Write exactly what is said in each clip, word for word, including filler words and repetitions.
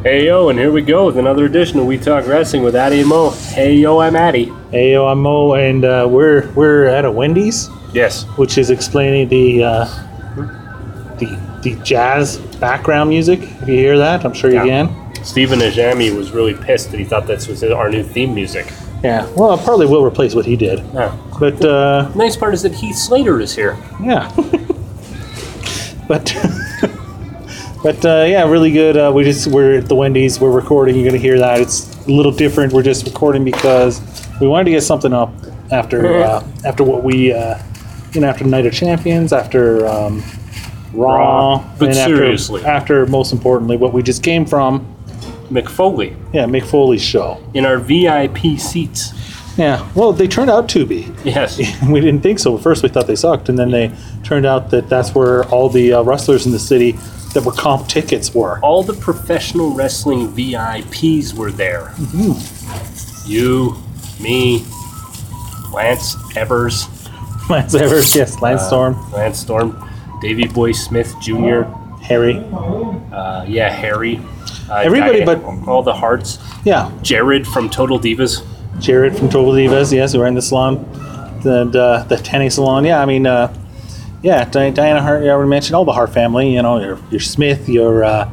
Hey yo, and here we go with another edition of We Talk Wrestling with Addy and Mo. Hey yo, I'm Addy. Hey, yo, I'm Mo, and uh, we're we're at a Wendy's, Yes. which is explaining the uh, the the jazz background music. If you hear that, I'm sure you Yeah. can. Stephen Ajami was really pissed that he thought this was our new theme music. Yeah, well, it probably will replace what he did, Yeah. but uh, The nice part is that Heath Slater is here. yeah, but but uh, yeah, really good. Uh, we just we're at the Wendy's. We're recording. You're gonna hear that. It's a little different. We're just recording because we wanted to get something up after uh, after what we uh, you know after Night of Champions, after um, Raw, Raw. But and seriously. after after most importantly what we just came from. Mick Foley Yeah, Mick Foley's show. in our V I P seats. Yeah, well, they turned out to be. Yes. We didn't think so. At first, we thought they sucked, and then they turned out that that's where all the uh, wrestlers in the city that were comp tickets were. All the professional wrestling V I Ps were there. Mm-hmm. You, me, Lance Evers, Lance Evers, yes, Lance uh, Storm, Lance Storm, Davey Boy Smith Junior Harry. Uh, yeah, Harry. Uh, Everybody Diane- but- all the Hearts. Yeah, Jared from Total Divas. Jared from Total Divas, yes, who ran the salon, the uh, the tanning salon. Yeah, I mean, uh, yeah, Di- Diana Hart. Yeah, I already mentioned all the Hart family. You know, your your Smith, your uh,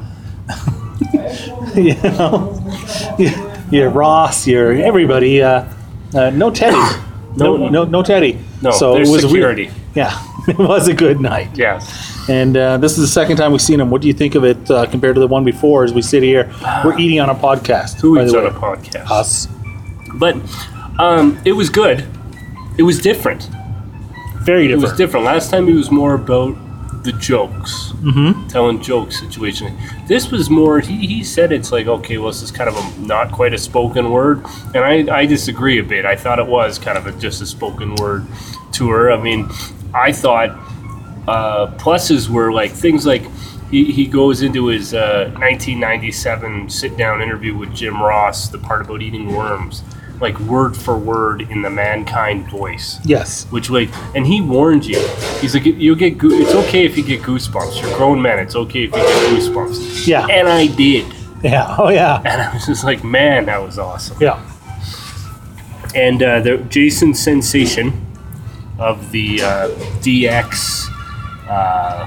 you know, your, your Ross, your everybody. Uh, uh, no Teddy, no, No. no, no Teddy. No, so there's it was a re- security. yeah, it was a good night. Yes. And uh, this is the second time we've seen him. What do you think of it uh, compared to the one before? As we sit here, we're eating on a podcast. Who by eats the on way. a podcast? Us. But um, it was good. It was different. Very It different. was different. Last time it was more about the jokes, Mm-hmm. telling jokes situation. This was more, he, he said it's like, okay, well, this is kind of a not quite a spoken word. And I, I disagree a bit. I thought it was kind of a, just a spoken word tour. I mean, I thought uh, pluses were like things like he, he goes into his uh, nineteen ninety-seven sit-down interview with Jim Ross, the part about eating worms, like word for word in the Mankind voice. Yes. Which like, and he warned you. He's like, you'll get. Go- it's okay if you get goosebumps. You're grown men. It's okay if you get goosebumps. Yeah. And I did, Yeah. Oh, yeah. and I was just like, man, that was awesome. Yeah. And uh, the Jason Sensation of the uh, D X. Uh,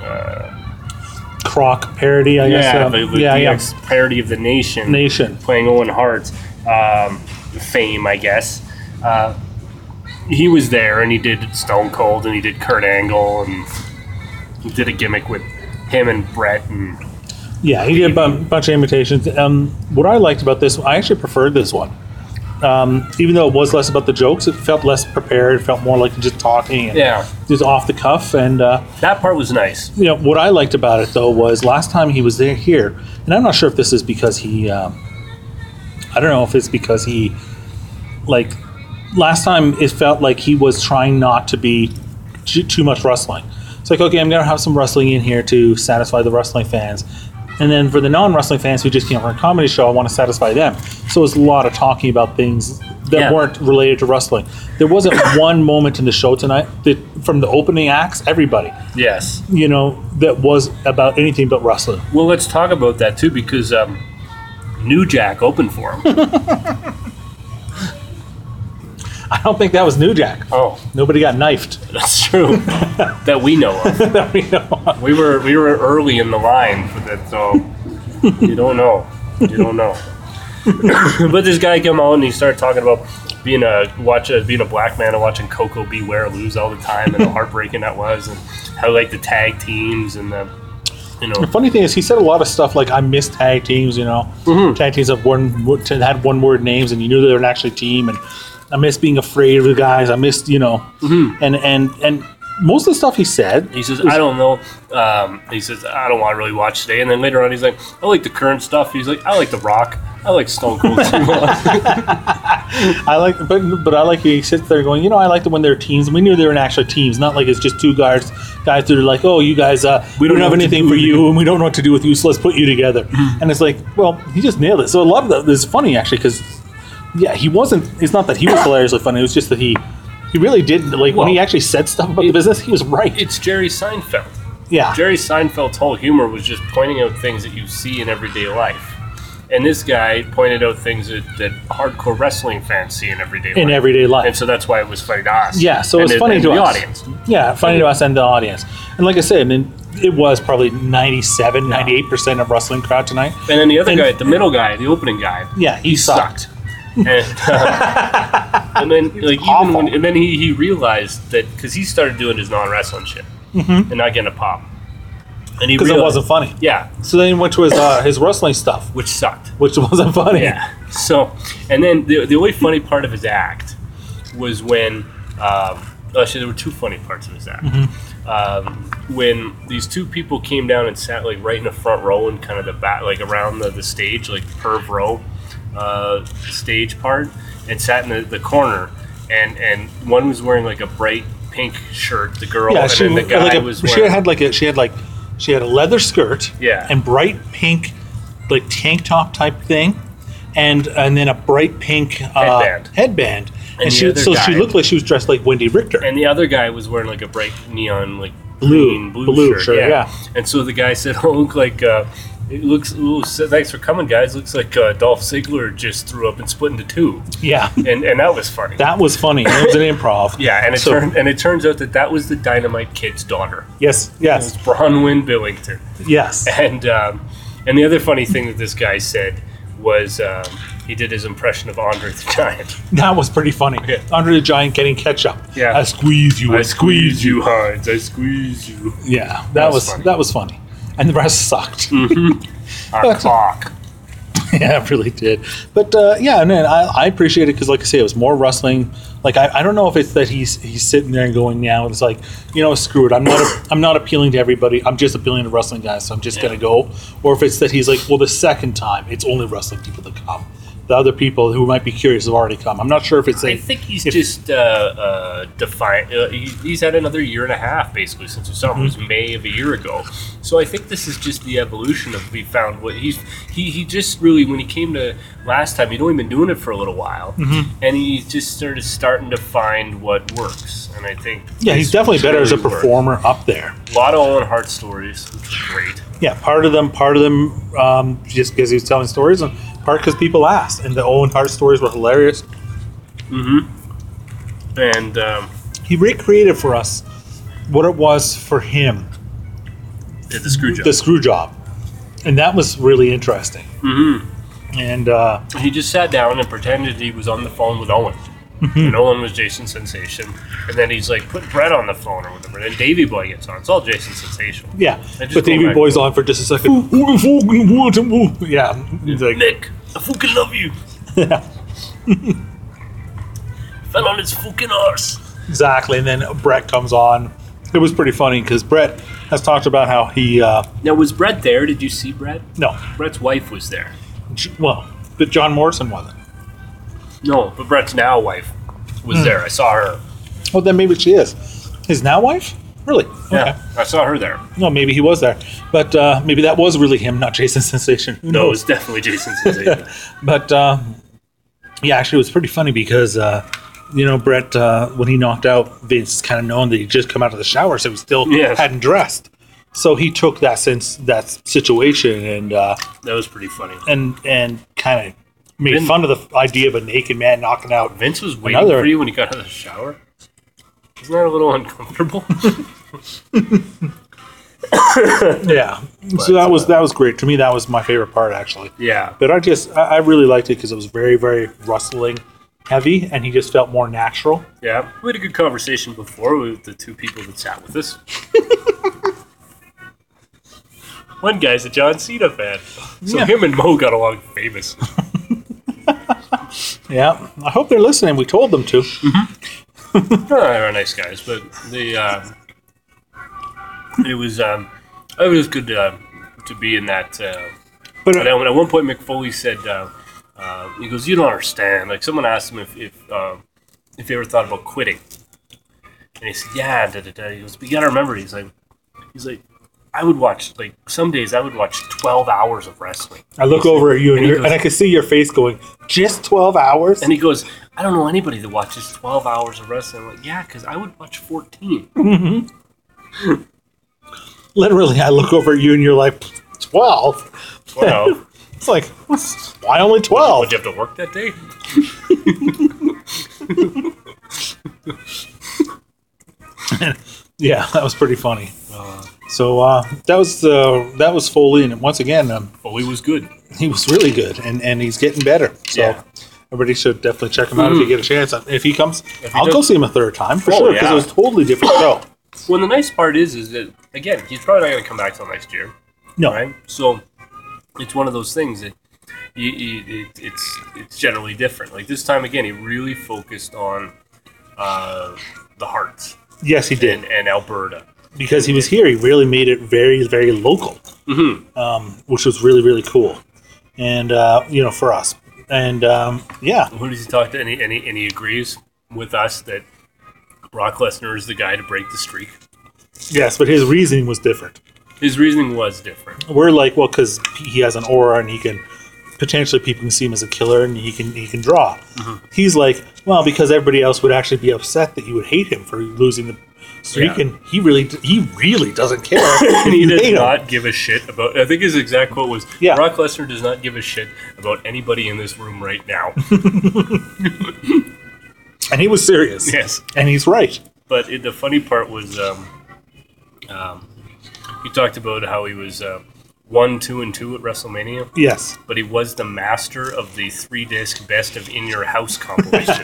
Croc parody, I guess. yeah, um, the, the yeah, D yeah. X parody of the Nation. Nation. Playing Owen Hart, um, fame, I guess. Uh, he was there, and he did Stone Cold, and he did Kurt Angle, and he did a gimmick with him and Brett, and Yeah, he did a bu- bunch of imitations. Um, what I liked about this, I actually preferred this one. Um, even though it was less about the jokes, it felt less prepared. It felt more like just talking and yeah, just off the cuff. And uh, that part was nice. you know what I liked about it though was last time he was there here, and I'm not sure if this is because he, um, I don't know if it's because he, like, last time it felt like he was trying not to be too, too much wrestling. It's like, okay, I'm gonna have some wrestling in here to satisfy the wrestling fans. And then for the non-wrestling fans who just came from a comedy show, I want to satisfy them. So it was a lot of talking about things that Yeah. weren't related to wrestling. There wasn't one moment in the show tonight that, from the opening acts, everybody, Yes. you know, that was about anything but wrestling. Well, let's talk about that too, because um, New Jack opened for him. I don't think that was New Jack. Oh, Nobody got knifed. that's true. That we know of. That we know of. We were we were early in the line for that, so you don't know. You don't know. But this guy came out and he started talking about being a watch a, being a black man and watching Coco Beware lose all the time, and how heartbreaking that was, and how like the tag teams and the you know The funny thing is, he said a lot of stuff like, I miss tag teams, you know. Mhm. Tag teams have one, wo- had one word names and you knew they were an actual team. And I miss being afraid of the guys. I missed, you know. Mhm. And, and, and most of the stuff he said, he says I don't know. Um, he says I don't want to really watch today, and then later on he's like I like the current stuff. He's like I like The Rock. I like Stone Cold too much. I like, but but I like he sits there going, you know, I like them when they're teams. And we knew they were actual teams, not like it's just two guys guys that are like, oh, you guys, uh, we don't, know have what to anything do for with you, and we don't know what to do with you, so let's put you together. And it's like, well, he just nailed it. So a lot of that is funny actually, because yeah, he wasn't. It's not that he was hilariously funny. It was just that he he really did like Well, when he actually said stuff about the business. He was right. It's Jerry Seinfeld. Yeah, Jerry Seinfeld's whole humor was just pointing out things that you see in everyday life. And this guy pointed out things that, that hardcore wrestling fans see in everyday life. In everyday life. And so that's why it was funny to us. Yeah, so and it's it, funny and to the us. audience. Yeah, funny to us and the audience. And like I said, I mean, it was probably ninety-seven, ninety-eight percent of wrestling crowd tonight. And then the other And- guy, the middle guy, the opening guy, Yeah, he, he sucked. sucked. and, uh, and then like even awful. when, and then he, he realized that because he started doing his non-wrestling shit and not getting a pop. And he Because it realized- wasn't funny. Yeah, So then he went to his, uh, his wrestling stuff, which sucked. which wasn't funny. Yeah. So, and then the, the only funny part of his act was when, um, actually, there were two funny parts of his act. Um, when these two people came down and sat like right in the front row and kind of the back, like around the, the stage, like perv row, uh, stage part, and sat in the, the corner, and and one was wearing like a bright pink shirt, the girl, Yeah, and she, then the guy like a, was she wearing. had like a she had like she had a leather skirt, Yeah. and bright pink, like tank top type thing, and and then a bright pink uh, Headband. headband. And, the she other so she guy- looked like she was dressed like Wendy Richter. And the other guy was wearing like a bright neon, like Blue- green, blue, blue shirt. shirt, yeah. And so the guy said, "Oh, look like uh, it looks. Ooh, so thanks for coming, guys. Looks like uh, Dolph Ziggler just threw up and split into two." yeah, And and that was funny. that was funny. It was an improv. yeah, and it So- turned and it turns out that that was the Dynamite Kid's daughter. Yes, It was yes, Bronwyn Billington. yes. And um, and the other funny thing that this guy said was um, he did his impression of Andre the Giant. That was pretty funny. Yeah. Andre the Giant getting ketchup. Yeah. I squeeze you. I squeeze you, Hines. I squeeze you. Yeah, that, That was was funny. that was funny, and the rest sucked. Our clock. Yeah, it really did. But uh, yeah, and then I, I appreciate it because, like I say, it was more wrestling. Like I, I don't know if it's that he's he's sitting there and going now. It's like, you know, screw it. I'm not a, I'm not appealing to everybody. I'm just appealing to wrestling guys. So I'm just Yeah. gonna go. Or if it's that he's like, well, the second time it's only wrestling people that come. The other people who might be curious have already come. I'm not sure if it's. I A, think he's if- just uh, uh, defiant. Uh, he, he's had another year and a half basically since we saw him. It was May of a year ago. So I think this is just the evolution of we found what he's he he just really when he came to last time he'd only been doing it for a little while and he just started starting to find what works. And I think yeah, he's this definitely better as a really worked. performer up there. A lot of Owen Hart stories, which is great. Yeah, part of them, part of them, um, just because he was telling stories, and part because people asked. And the Owen Hart stories were hilarious. And um, He recreated for us what it was for him, yeah, the screw job. the screw job, and that was really interesting. Mhm. And uh, He just sat down and pretended he was on the phone with Owen. And Owen was Jason Sensation. And then he's like, put Brett on the phone or whatever. And Davey Boy gets on. It's all Jason Sensation. yeah, I just but go Davey back- Boy's on for just a second. Yeah, he's like, Nick, I fucking love you. Fell on his fucking arse. exactly. And then Brett comes on. It was pretty funny because Brett has talked about how he, uh, Now, was Brett there? Did you see Brett? no, Brett's wife was there. J- well, but John Morrison wasn't. No, but Brett's now wife was Hmm. there. I saw her. Well, then maybe she is. His now wife? Really? Yeah, I saw her there. No, maybe he was there, but uh, maybe that was really him, not Jason Sensation. Who No, it knows? was definitely Jason Sensation. But uh, yeah, actually, it was pretty funny because uh, you know Brett, uh, when he knocked out, Vince kind of known that he'd just come out of the shower, so he still Yes. hadn't dressed. So he took that sense, that situation, and uh, That was pretty funny. and and kind of made Vin- fun of the idea of a naked man knocking out. Vince was waiting Another- for you when you got out of the shower. Isn't that a little uncomfortable? Yeah, so that was that was great to me. That was my favorite part, actually. yeah. But I just I, I really liked it because it was very very rustling heavy, and he just felt more natural. Yeah. We had a good conversation before with the two people that sat with us. One guy's a John Cena fan. So Yeah. him and Mo got along famous. Yeah, I hope they're listening. We told them to. Oh, they're nice guys, but the uh, it was um, it was good to, to be in that. Uh, But and then at one point, Mick Foley said, uh, uh, "He goes, you don't understand." Like someone asked him if if, uh, if they ever thought about quitting, and he said, "Yeah." Da, da, da. He goes, "But you got to remember." He's like, "He's like, I would watch like some days I would watch twelve hours of wrestling." I look over at you, and, And he you're, goes- and I can see your face going, just twelve hours? And he goes, "I don't know anybody that watches twelve hours of wrestling." I'm like, "Yeah, because I would watch fourteen." Literally, I look over at you, and you're like, twelve? twelve. It's like, what's, why only twelve? Would you have to work that day? Yeah, that was pretty funny. Uh, so uh, that was uh, that was Foley, and once again, um, Foley was good. he was really good, and, and he's getting better. So Yeah. everybody should definitely check him out if you get a chance. If he comes, If he I'll does- go see him a third time for Oh, sure because yeah. it was a totally different show. Well, the nice part is, is that again, he's probably not going to come back till next year, No, right? So it's one of those things that you, you, it, it's it's generally different. Like this time again, he really focused on uh, the Hearts yes, he did and, and Alberta. because he was here. He really made it very, very local, Mm-hmm. um, which was really, really cool, and uh, you know, for us. And um, yeah, Who does he talk to? And he, and, he, and he agrees with us that Brock Lesnar is the guy to break the streak. yes, but his reasoning was different. His reasoning was different. We're like, well, because he has an aura and he can potentially people can see him as a killer and he can he can draw. Mm-hmm. He's like, well, because everybody else would actually be upset that you would hate him for losing the streak, Yeah. and he really he really doesn't care. And he You does hate him. not give a shit about. I think his exact quote was, Yeah. "Brock Lesnar does not give a shit about anybody in this room right now." And he was serious. Yes. And he's right. But it, the funny part was, um, um, he talked about how he was uh, one, two, and two at WrestleMania, Yes. but he was the master of the three-disc Best of In Your House compilation,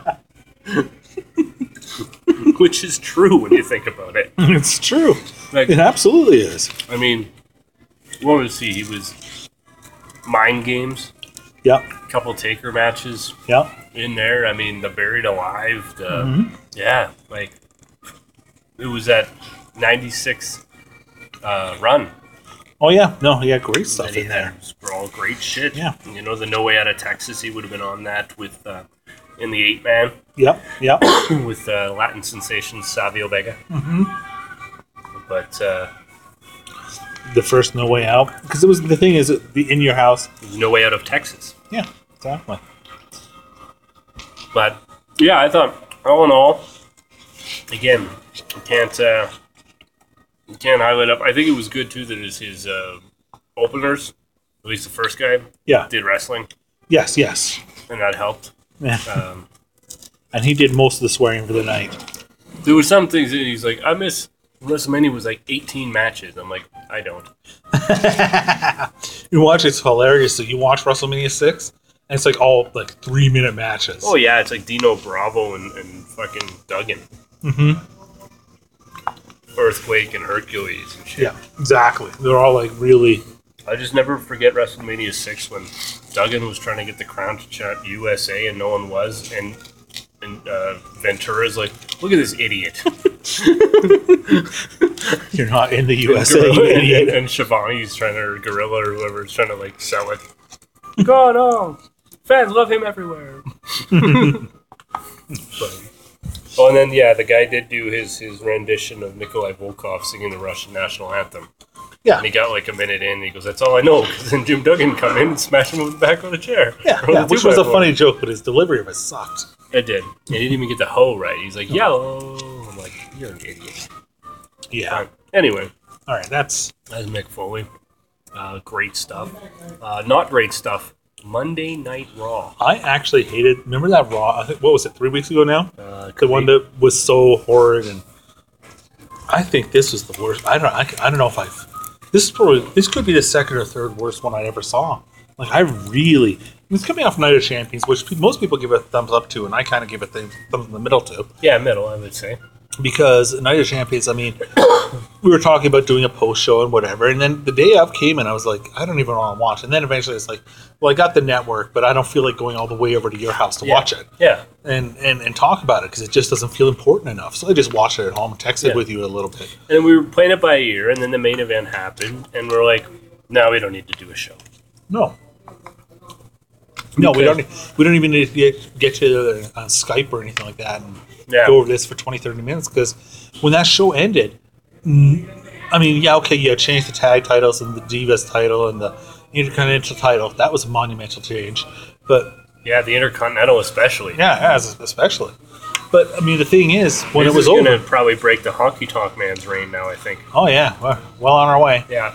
which is true when you think about it. It's true. Like, It absolutely is. I mean, what was he? He was Mind Games, Yep. a couple Taker matches Yep. in there. I mean, the Buried Alive, the Mm-hmm. yeah, like it was that ninety-six uh, run Oh yeah. No, he had great stuff that he in there. had. It was all great shit. Yeah. You know, the No Way Out of Texas, he would have been on that with uh, in the eight man Yep. Yep. with uh, Latin sensation Savio Vega. Mm-hmm. But uh, The first No Way Out, because it was the thing is the In Your House. there's No Way Out of Texas. Yeah. Exactly. But yeah, I thought all in all, again, you can't uh, you can't highlight up. I think it was good too that his his uh, openers, at least the first guy, Yeah. did wrestling, Yes. Yes. and that helped. Yeah. Um, And he did most of the swearing for the night. there were some things that he's like, I miss WrestleMania was like eighteen matches. I'm like, I don't. You watch, it's hilarious. So you watch WrestleMania six, and it's like all like three minute matches. Oh yeah, it's like Dino Bravo and, and fucking Duggan, Mm-hmm. Earthquake and Hercules and shit. Yeah, exactly. They're all like really. I just never forget WrestleMania six when Duggan was trying to get the crown to champ U S A and no one was, and and uh, Ventura's like, look at this idiot. You're not in the U S A, you Gorilla, and, idiot. and Shivani's trying to, or Gorilla or whoever is trying to like sell it. God, oh, fans love him everywhere. But, oh, and then yeah, the guy did do his his rendition of Nikolai Volkov singing the Russian national anthem. Yeah, And he got like a minute in, and he goes, "That's all I know." Because then Jim Duggan come in and smash him with the back of the chair. yeah, Or yeah. the Which was a two-by-four. funny joke, but his delivery of it sucked. It did. And he didn't even get the hoe right. He's like, "Yellow." I'm like, "You're an idiot." Yeah. Fine. Anyway, All right, that's that's Mick Foley. Uh, great stuff. Uh, not great stuff. Monday Night Raw. I actually hated. Remember that Raw? I think what was it? Three weeks ago now. Uh, The one that was so horrid, and I think this was the worst. I don't. I, I don't know if I've. This is probably. This could be the second or third worst one I ever saw. Like I really. It's coming off Night of Champions, which pe- most people give a thumbs up to, and I kind of give a th- thumbs in the middle to, yeah, middle, I would say. because Night of Champions. I mean, we were talking about doing a post show and whatever, and then the day of came, and I was like, I don't even want to watch. And then eventually, it's like, well, I got the network, but I don't feel like going all the way over to your house to Yeah. watch it. Yeah. and, and, and talk about it because it just doesn't feel important enough. So I just watched it at home, texted Yeah. with you a little bit. And we were playing it by ear, and then the main event happened, and we're like, "No, we don't need to do a show." No, no, we Okay. don't. We don't even need to get, get to uh, Skype or anything like that and Yeah. go over this for twenty, thirty minutes. Because when that show ended, mm, I mean, yeah, okay, you changed the tag titles and the Divas title and the Intercontinental title. That was a monumental change, but Yeah, the Intercontinental especially. yeah, as especially. But I mean, the thing is, when This it was is over, gonna probably break the Honky Tonk Man's reign now, I think. oh yeah, we're well on our way. Yeah.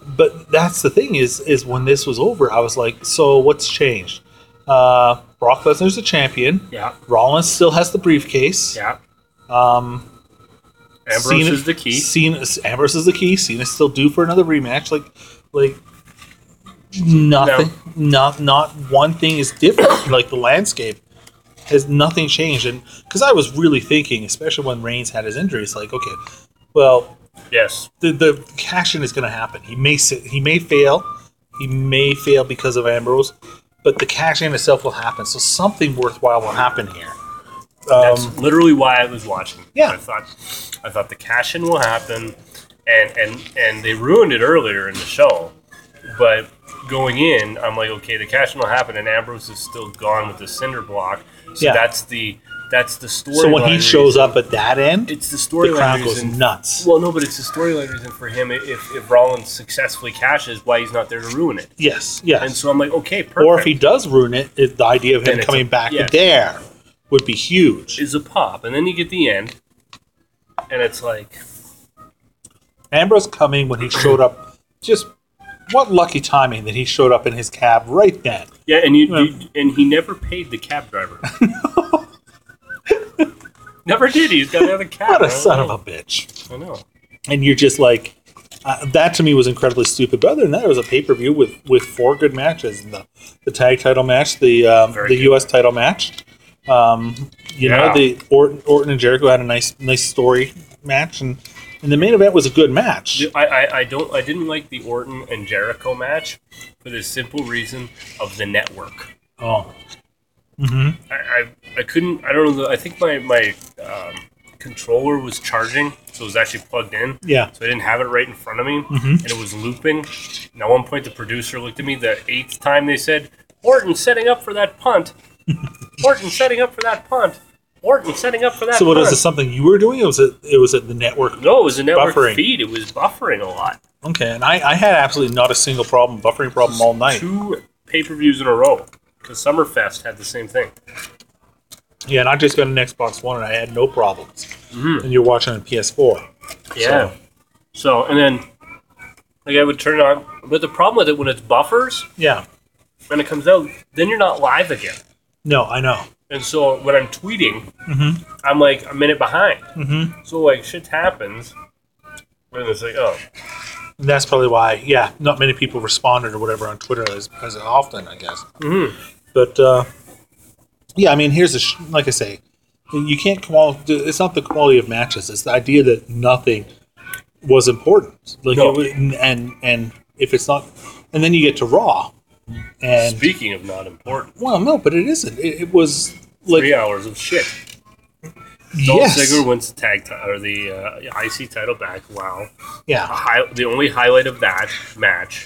but that's the thing is is when this was over, I was like, so what's changed? Uh, Brock Lesnar's the champion. Yeah. Rollins still has the briefcase. Yeah. Um, Ambrose Cena, is the key. Cena, Ambrose is the key. Cena's still due for another rematch. Like, like nothing. No. Not not one thing is different. Like the landscape has nothing changed. And because I was really thinking, especially when Reigns had his injuries, like, okay, well, Yes. the the cash in is going to happen. He may sit, he may fail. He may fail because of Ambrose, but the cash in itself will happen. So something worthwhile will happen here. That's Um, literally why I was watching. Yeah. I thought I thought the cash in will happen, and and and they ruined it earlier in the show. But going in, I'm like, okay, the cash in will happen, and Ambrose is still gone with the cinder block. So Yeah. that's the that's the story. so when he shows up at that end, it's the the storyline crowd goes reason. nuts. Well, no, but it's the storyline reason for him. If if Rollins successfully cashes, why he's not there to ruin it. Yes, yes. And so I'm like, okay, perfect. Or if he does ruin it, it the idea of Then him it's coming a- back yeah. there would be huge. is a pop, and then you get the end, and it's like, Ambrose coming when he showed up, just what lucky timing that he showed up in his cab right then. yeah, and you, Well- you and he never paid the cab driver. Never did. He's got another cab. What I a don't son know. of a bitch. I know. And you're just like, uh, that to me was incredibly stupid. But other than that, it was a pay per view with, with four good matches: the the tag title match, the um, Very the good. U S title match. Um, you Yeah. know, the Orton, Orton and Jericho had a nice nice story match, and and the main event was a good match. I, I, I don't I didn't like the Orton and Jericho match for the simple reason of the network. Oh, mm-hmm. I, I, I couldn't I don't know I think my my um, controller was charging, so it was actually plugged in. Yeah. So I didn't have it right in front of me, Mhm. and it was looping. And at one point, the producer looked at me. The eighth time they said, "Orton setting up for that punt." Orton setting up for that punt. Orton setting up for that. So what punt. is it? Something you were doing? Or was it? It was at the network. No, it was a network Buffering. feed. It was buffering a lot. Okay, and I, I had absolutely not a single problem, buffering problem all night. Two pay-per-views in a row, because Summerfest had the same thing. Yeah, and I just got an Xbox One and I had no problems. Mhm. And you're watching on P S four. Yeah. So, and then, like, I would turn it on, but the problem with it when it's buffers Yeah. and it comes out, then you're not live again. No, I know. And so when I'm tweeting, Mhm. I'm like a minute behind. Mm-hmm. So like shit happens, and it's like, oh, And that's probably why, yeah, not many people responded or whatever on Twitter as, as often, I guess. mm-hmm. But, uh, yeah, I mean, here's the, sh- like I say, you can't, quali- it's not the quality of matches, it's the idea that nothing was important. Like, No. it wa- and, and if it's not, and then you get to Raw. And, Speaking of not important, well, no, but it isn't. It, it was like, three hours of shit. Dolph yes. Ziggler wins the tag ti- or the uh, I C title back. Wow. A Yeah. high- the only highlight of that match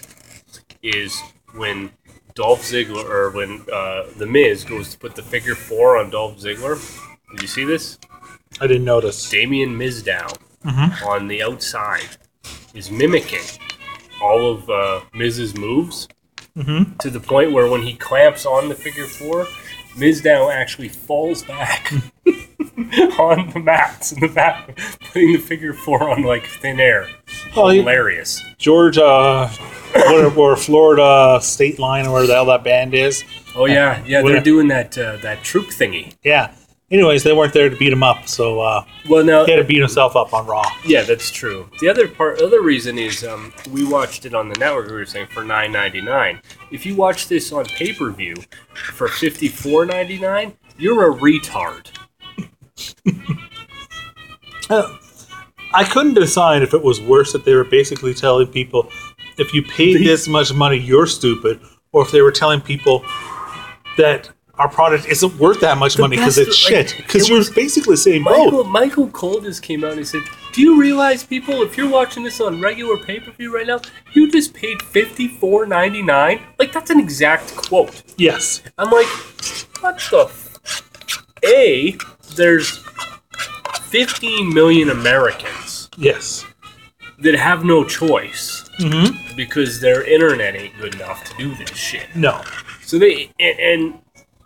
is when Dolph Ziggler or when uh, the Miz goes to put the figure four on Dolph Ziggler. Did you see this? I didn't notice. Damien Mizdow Mhm. on the outside is mimicking all of uh, Miz's moves Mhm. to the point where when he clamps on the figure four, Mizdow actually falls back on the mats in the back, putting the figure four on like thin air. Well, he- Hilarious. Georgia, or, or Florida State Line, or where the hell that band is. Oh yeah, yeah, What they're a- doing that uh, that troop thingy. Yeah. Anyways, they weren't there to beat him up, so uh, Well, now he had to beat himself up on Raw. yeah, that's true. The other part, other reason is um, we watched it on the network. We were saying for nine ninety nine. If you watch this on pay per view for fifty four ninety nine, you're a retard. Uh, I couldn't decide if it was worse that they were basically telling people, if you paid this much money, you're stupid, or if they were telling people that our product isn't worth that much money because best- it's like, shit. Because it you're was- basically saying Michael both. Michael Cole just came out and he said, "Do you realize, people, if you're watching this on regular pay per view right now, you just paid fifty four ninety nine." Like that's an exact quote. Yes. I'm like, what the? F-? A, there's fifteen million Americans Yes. that have no choice Mm-hmm. because their internet ain't good enough to do this shit. No. So they and, and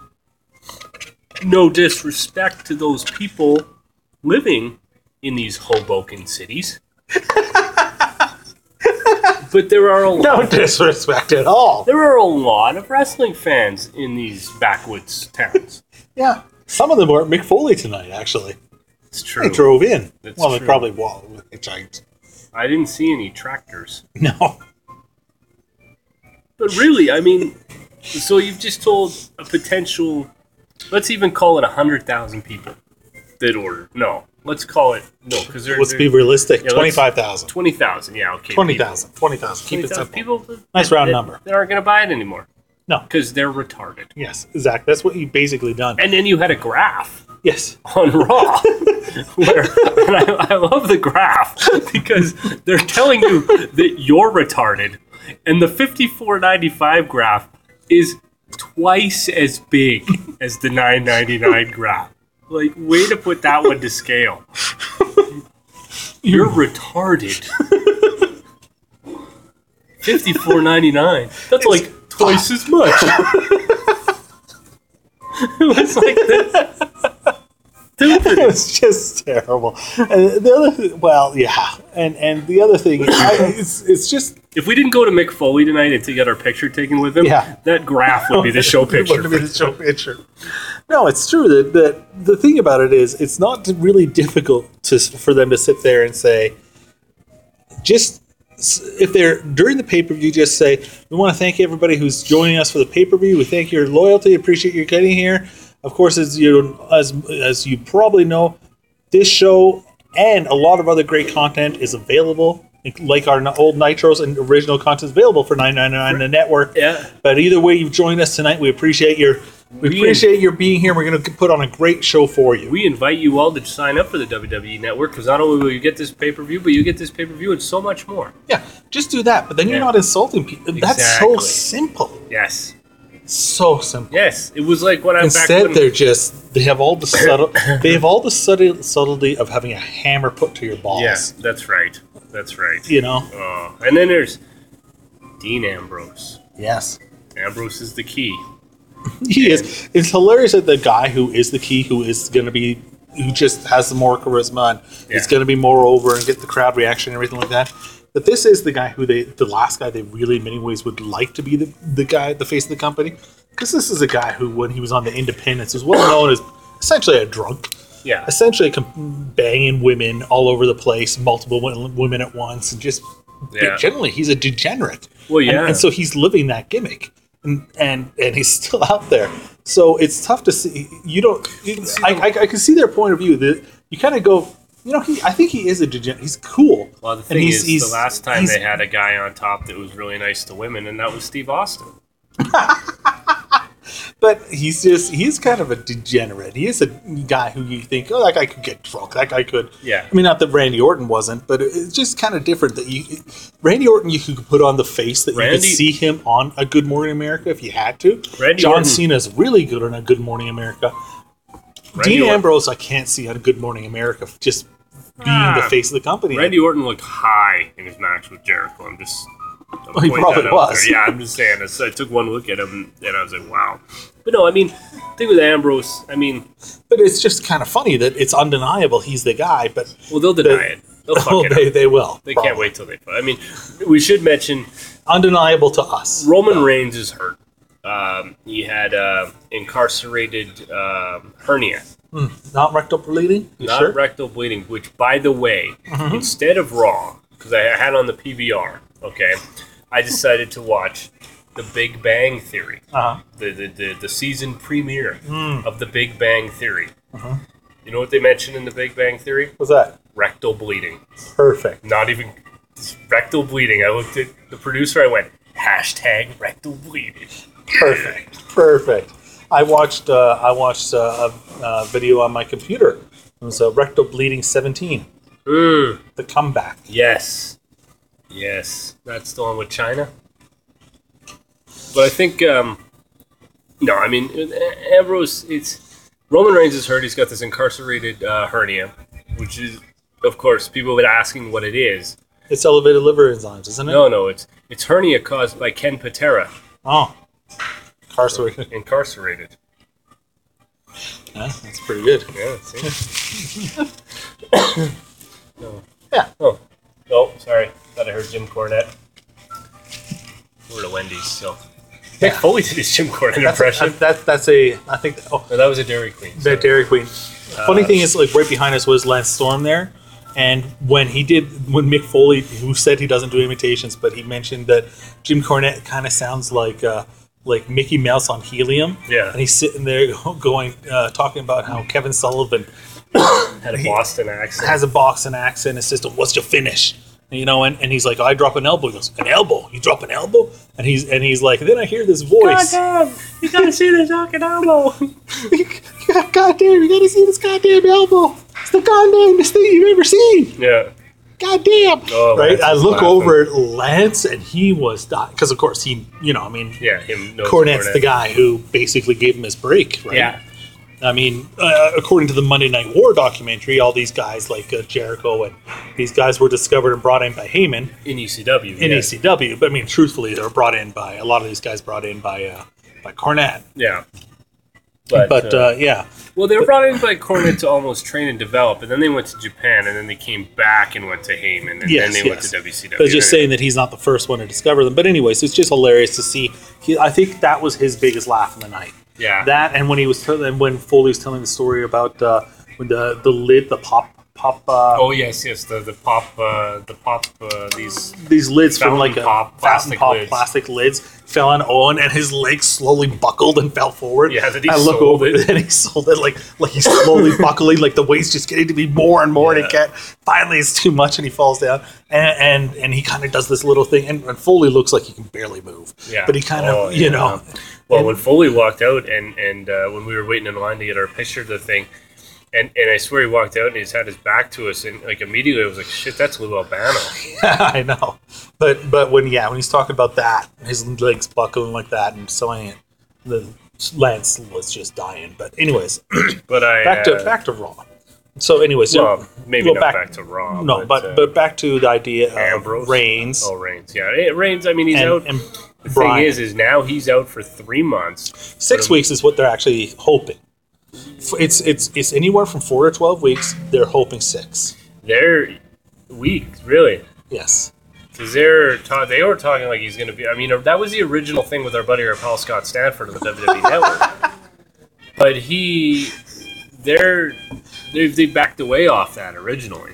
no disrespect to those people living in these Hoboken cities, But there are a lot. No disrespect at all. There are a lot of wrestling fans in these backwoods towns. Yeah. Some of them were at Mick Foley tonight, actually. It's true. They drove in. That's well, they true. probably walked with hitchhiked. I didn't see any tractors. No. But really, I mean, so you've just told a potential, let's even call it one hundred thousand people that ordered. No, let's call it, no, because they're... Let's they're, be realistic. yeah, let's- twenty-five thousand. twenty thousand, yeah, okay. twenty thousand. twenty thousand. Keep it twenty thousand simple. people. Nice round that, number. That aren't going to buy it anymore. No. Because they're retarded. Yes, exactly. That's what you've basically done. And then you had a graph Yes. on Raw. Where, and I, I love the graph because they're telling you that you're retarded, and the fifty-four ninety-five graph is twice as big as the nine ninety-nine graph. Like, way to put that one to scale. You're retarded. fifty-four ninety-nine. That's like twice as much. It was like the stupid. It's just terrible. And the other, th- well, yeah, and and the other thing, I, it's it's just If we didn't go to Mick Foley tonight and to get our picture taken with him, Yeah. that graph would be the show picture. Would be the show picture. No, it's true that, that the thing about it is it's not really difficult to for them to sit there and say, just s- if they're during the pay per view, just say we want to thank everybody who's joining us for the pay per view. We thank your loyalty, appreciate you getting here. Of course, as you as as you probably know, this show and a lot of other great content is available. Like our n- old Nitros and original content is available for nine ninety-nine on the network. Yeah. But either way, you've joined us tonight. We appreciate your we, We- appreciate your being here. We're going to put on a great show for you. We invite you all to sign up for the W W E Network because not only will you get this pay per view, but you get this pay per view and so much more. Yeah, just do that. But then you're Yeah. not insulting people. That's Exactly. so simple. Yes. So simple. Yes. It was like when I'm back Instead, when, they're just they have all the subtle they have all the subtle, subtlety of having a hammer put to your balls. Yeah, that's right. That's right. You know. Oh, and then there's Dean Ambrose. Yes. Ambrose is the key. He is. It's hilarious that the guy who is the key, who is going to be, who just has the more charisma and Yeah. is going to be more over and get the crowd reaction and everything like that. That this is the guy who they, the last guy they really, in many ways, would like to be the, the guy, the face of the company. Because this is a guy who, when he was on the Independents, was well known as essentially a drunk. Yeah. Essentially com- banging women all over the place, multiple wo- women at once, and just Yeah. generally, he's a degenerate. Well, And- yeah. and so he's living that gimmick. And, and and he's still out there, so it's tough to see. You don't. It's, I, I I can see their point of view. That you kind of go, you know, he. I think he is a degenerate. He's cool. Well, the And thing he's- is, he's- the last time he's- they had a guy on top that was really nice to women, and that was Steve Austin. But he's just he's kind of a degenerate. He is a guy who you think, oh, that guy could get drunk. That guy could. Yeah. I mean, not that Randy Orton wasn't, but it- it's just kind of different. That you, Randy Orton, you could put on the face that you Randy- could see him on a Good Morning America if you had to. Randy John Orton- Cena's really good on a Good Morning America. Randy Dean Orton- Ambrose, I can't see on a Good Morning America just being Ah. the face of the company. Randy Orton looked high in his match with Jericho. I'm just. I'm Well, he pointing probably that out was. there. Yeah, I'm just saying. I took one look at him and I was like, wow. But no, I mean, thing with Ambrose, I mean, But it's just kind of funny that it's undeniable he's the guy. But well, they'll deny They- it. They'll fuck oh, it they, up. they will. They probably. can't wait till they. I mean, we should mention Undeniable to us. Roman Reigns is hurt. Um, he had uh, incarcerated um hernia. Not rectal bleeding. You Not sure? Mm-hmm. rectal bleeding, which, by the way, instead of Raw, because I had on the P V R, okay, I decided to watch The Big Bang Theory, Uh-huh. the, the, the, the season premiere Mm. of The Big Bang Theory. Uh-huh. You know what they mentioned in The Big Bang Theory? What's that? Rectal bleeding. Perfect. Not even rectal bleeding. I looked at the producer, I went, hashtag rectal bleeding. Perfect. Perfect. I watched. Uh, I watched uh, a, a video on my computer. It was uh, rectal bleeding seventeen. Mm, The comeback. yes. Yes. That's the one with China? But I think, um, no, I mean, Ambrose, it's, Roman Reigns is hurt. He's got this incarcerated uh, hernia, which is, of course, people have been asking what it is. It's elevated liver enzymes, isn't it? No, no, it's it's hernia caused by Ken Patera, Oh. Incarcerated. incarcerated. Yeah, that's pretty good. Yeah, see? no. Yeah. Oh. Oh, sorry. Thought I heard Jim Cornette. at Wendy's. So Yeah. Mick Foley did his Jim Cornette That's impression. a, that, that's a, I think, oh, No, that was a Dairy Queen. the sorry. Dairy Queen. Funny thing is, like, right behind us was Lance Storm there. And when he did, when Mick Foley, who said he doesn't do imitations, but he mentioned that Jim Cornette kind of sounds like uh, like Mickey Mouse on helium. Yeah. And he's sitting there going, uh, talking about how Kevin Sullivan Had a Boston accent. has a Boston accent. His system, what's your finish? You know, and, and he's like, I drop an elbow. He goes, an elbow? You drop an elbow? And he's and he's like, then I hear this voice. God damn! You gotta see this fucking elbow. God damn, you gotta see this goddamn elbow. It's the goddamnest thing you've ever seen. Yeah. God damn. Oh, right? Lance I is look laughing. over at Lance and he was dying. Because, of course, he, you know, I mean, Yeah, him. knows Cornette's Cornette. the guy who basically gave him his break, right? Yeah. I mean, uh, according to the Monday Night War documentary, all these guys like uh, Jericho and these guys were discovered and brought in by Heyman In E C W. in yeah. E C W. But I mean, truthfully, they were brought in by a lot of these guys brought in by uh, by Cornette. Yeah. But, But, uh, uh, yeah, well, they were brought in by Cornette to almost train and develop, and then they went to Japan, and then they came back and went to Heyman, and Yes, then they went yes. to W C W. but just saying that he's not the first one to discover them. But anyways, it's just hilarious to see. He, I think that was his biggest laugh of the night. Yeah. That and when he was telling, when Foley was telling the story about uh, when the the lid, the pop pop. Uh, Oh yes, yes. The the pop, uh, the pop. Uh, these. these lids from Fountain like a pop fountain plastic pop lids. plastic lids fell on Owen, and his legs slowly buckled and fell forward. Yeah, that he I look sold over it. and he sold it like like he's slowly buckling, like the weight's just getting to be more and more, and Yeah. he can't. Finally, it's too much, and he falls down, and and, and he kind of does this little thing, and, and Foley looks like he can barely move. Yeah. but he kind of Oh, you yeah. know. Well, and- when Foley walked out, and and uh, when we were waiting in line to get our picture of the thing, and and I swear he walked out and he's had his back to us, and like immediately I was like, shit, that's Lou Albano. I know, but but when yeah, when he's talking about that, his legs buckling like that and selling it, the Lance was just dying. But anyways, But I back to uh, back to Raw. So anyways, so- well, maybe well, not back, to Raw. no, but uh, but back to the idea of Ambrose? Reigns oh Reigns, yeah, it, Reigns. I mean, he's and, out. and The Bryan. thing is, is now he's out for three months. Six But, um, weeks is what they're actually hoping. F- It's it's it's anywhere from four to twelve weeks. They're hoping six. They're weak, really, Yes. because they're ta- they were talking like he's going to be. I mean, that was the original thing with our buddy, our pal Scott Stanford on the W W E Network. But he, they're they've they backed away off that originally.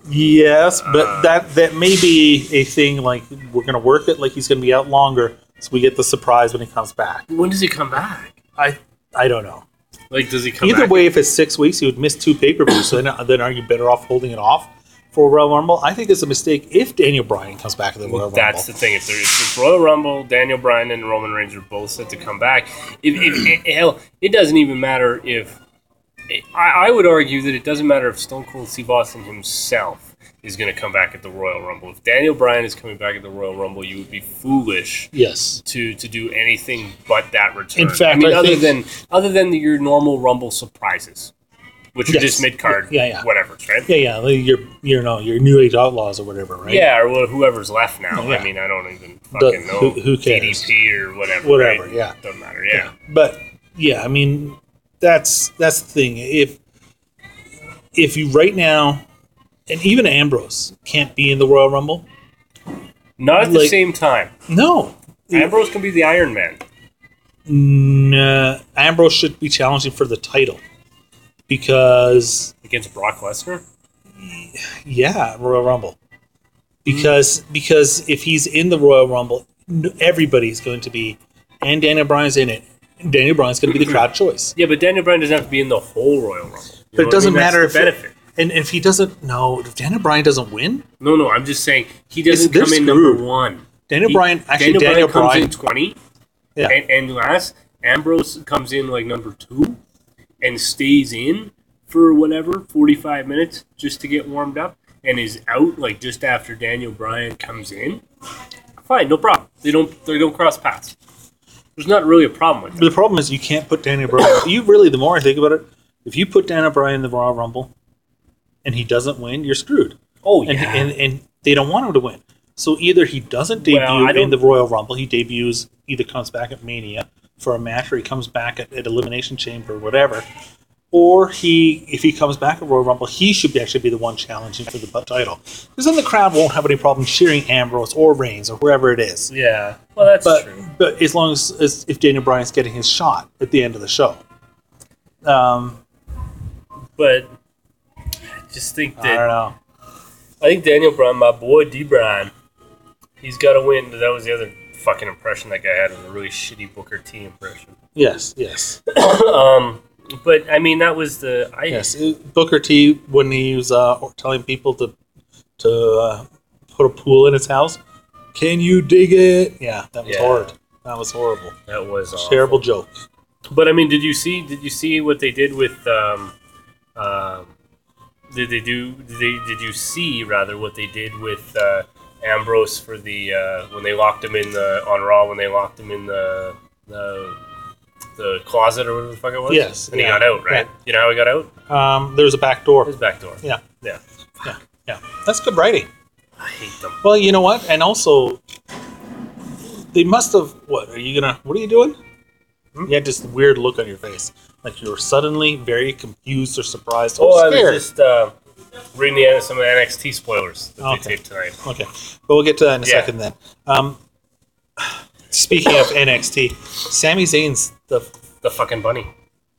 Yes, but Uh, that that may be a thing. Like we're gonna work it like he's gonna be out longer, so we get the surprise when he comes back. When does he come back? I I don't know. Like, does he come Either back? way, if it's six weeks, he would miss two pay per views. So then, then are you better off holding it off for Royal Rumble? I think it's a mistake if Daniel Bryan comes back to the Royal That's Rumble. the thing. If there's if Royal Rumble, Daniel Bryan and Roman Reigns are both set to come back. If, if, if hell, it doesn't even matter if. I, I would argue that it doesn't matter if Stone Cold Steve Austin himself is going to come back at the Royal Rumble. If Daniel Bryan is coming back at the Royal Rumble, you would be foolish Yes. to to do anything but that return. In fact, I mean, I other think- than other than your normal Rumble surprises, which are Yes. just mid card, Yeah, yeah. whatever, right? Yeah, yeah. like Your you know your New Age Outlaws or whatever, right? Yeah, or wh- whoever's left now. Oh, yeah. I mean, I don't even The- fucking know. who- who cares? D D P or whatever. Whatever, right? yeah. Doesn't matter, yeah. But yeah, I mean, that's that's the thing. If if you right now, and even Ambrose can't be in the Royal Rumble. Not at the Like- same time. No, Ambrose can be the Iron Man. Nah, Ambrose should be challenging for the title because Against Brock Lesnar? yeah, Royal Rumble. Because because if he's in the Royal Rumble, n- everybody's going to be, and Daniel Bryan's in it. Daniel Bryan's going to be the crowd choice. Yeah, but Daniel Bryan doesn't have to be in the whole Royal Rumble. You But know it doesn't what I mean? matter That's if the benefit. and if he doesn't, no, if Daniel Bryan doesn't win, No, no, I'm just saying he doesn't they're come in screwed. number one. Daniel He- Bryan actually Daniel, Daniel Bryan comes Bryan, in twenty, yeah, and, and last Ambrose comes in like number two, and stays in for whatever forty-five minutes just to get warmed up, and is out like just after Daniel Bryan comes in. Fine, no problem. They don't they don't cross paths. There's not really a problem with But that. the problem is you can't put Daniel Bryan. You really, the more I think about it, if you put Daniel Bryan in the Royal Rumble and he doesn't win, you're screwed. Oh And, yeah, and and they don't want him to win. So either he doesn't debut Well, I in don't- the Royal Rumble, he debuts, either comes back at Mania for a match, or he comes back at, at Elimination Chamber or whatever. or he, if he comes back at Royal Rumble, he should be actually be the one challenging for the title. Because then the crowd won't have any problem cheering Ambrose or Reigns or whoever it is. Yeah, well, that's But true. but as long as, as if Daniel Bryan's getting his shot at the end of the show, um, But I just think I that don't know. I think Daniel Bryan, my boy D. Bryan, he's got to win. That was the other fucking impression that guy had, was a really shitty Booker T impression. Yes, yes, um, but I mean that was the I yes. Booker T, when he was uh, telling people to to uh, put a pool in his house, can you dig it? Yeah, that was Yeah. horrid. That was horrible. that was awful. Terrible joke. But I mean, did you see? Did you see what they did with? Um, um, did they do? Did they? Did you see rather what they did with uh, Ambrose for the uh, when they locked him in the on Raw when they locked him in the the, the closet or whatever the fuck it was? Yes, and he yeah. got out, right? Yeah. You know how he got out? Um, there's a back door. His back door. Yeah, Yeah. yeah, yeah. That's good writing. I hate them. Well, you know what? And also, they must have. What are you gonna? What are you doing? You had this weird look on your face, like you were suddenly very confused or surprised or Oh, I scared. was just uh, reading the, some of the N X T spoilers that Okay. they taped tonight. Okay, but we'll get to that in a Yeah. second. Then, um, speaking of N X T, Sami Zayn's the. The fucking bunny.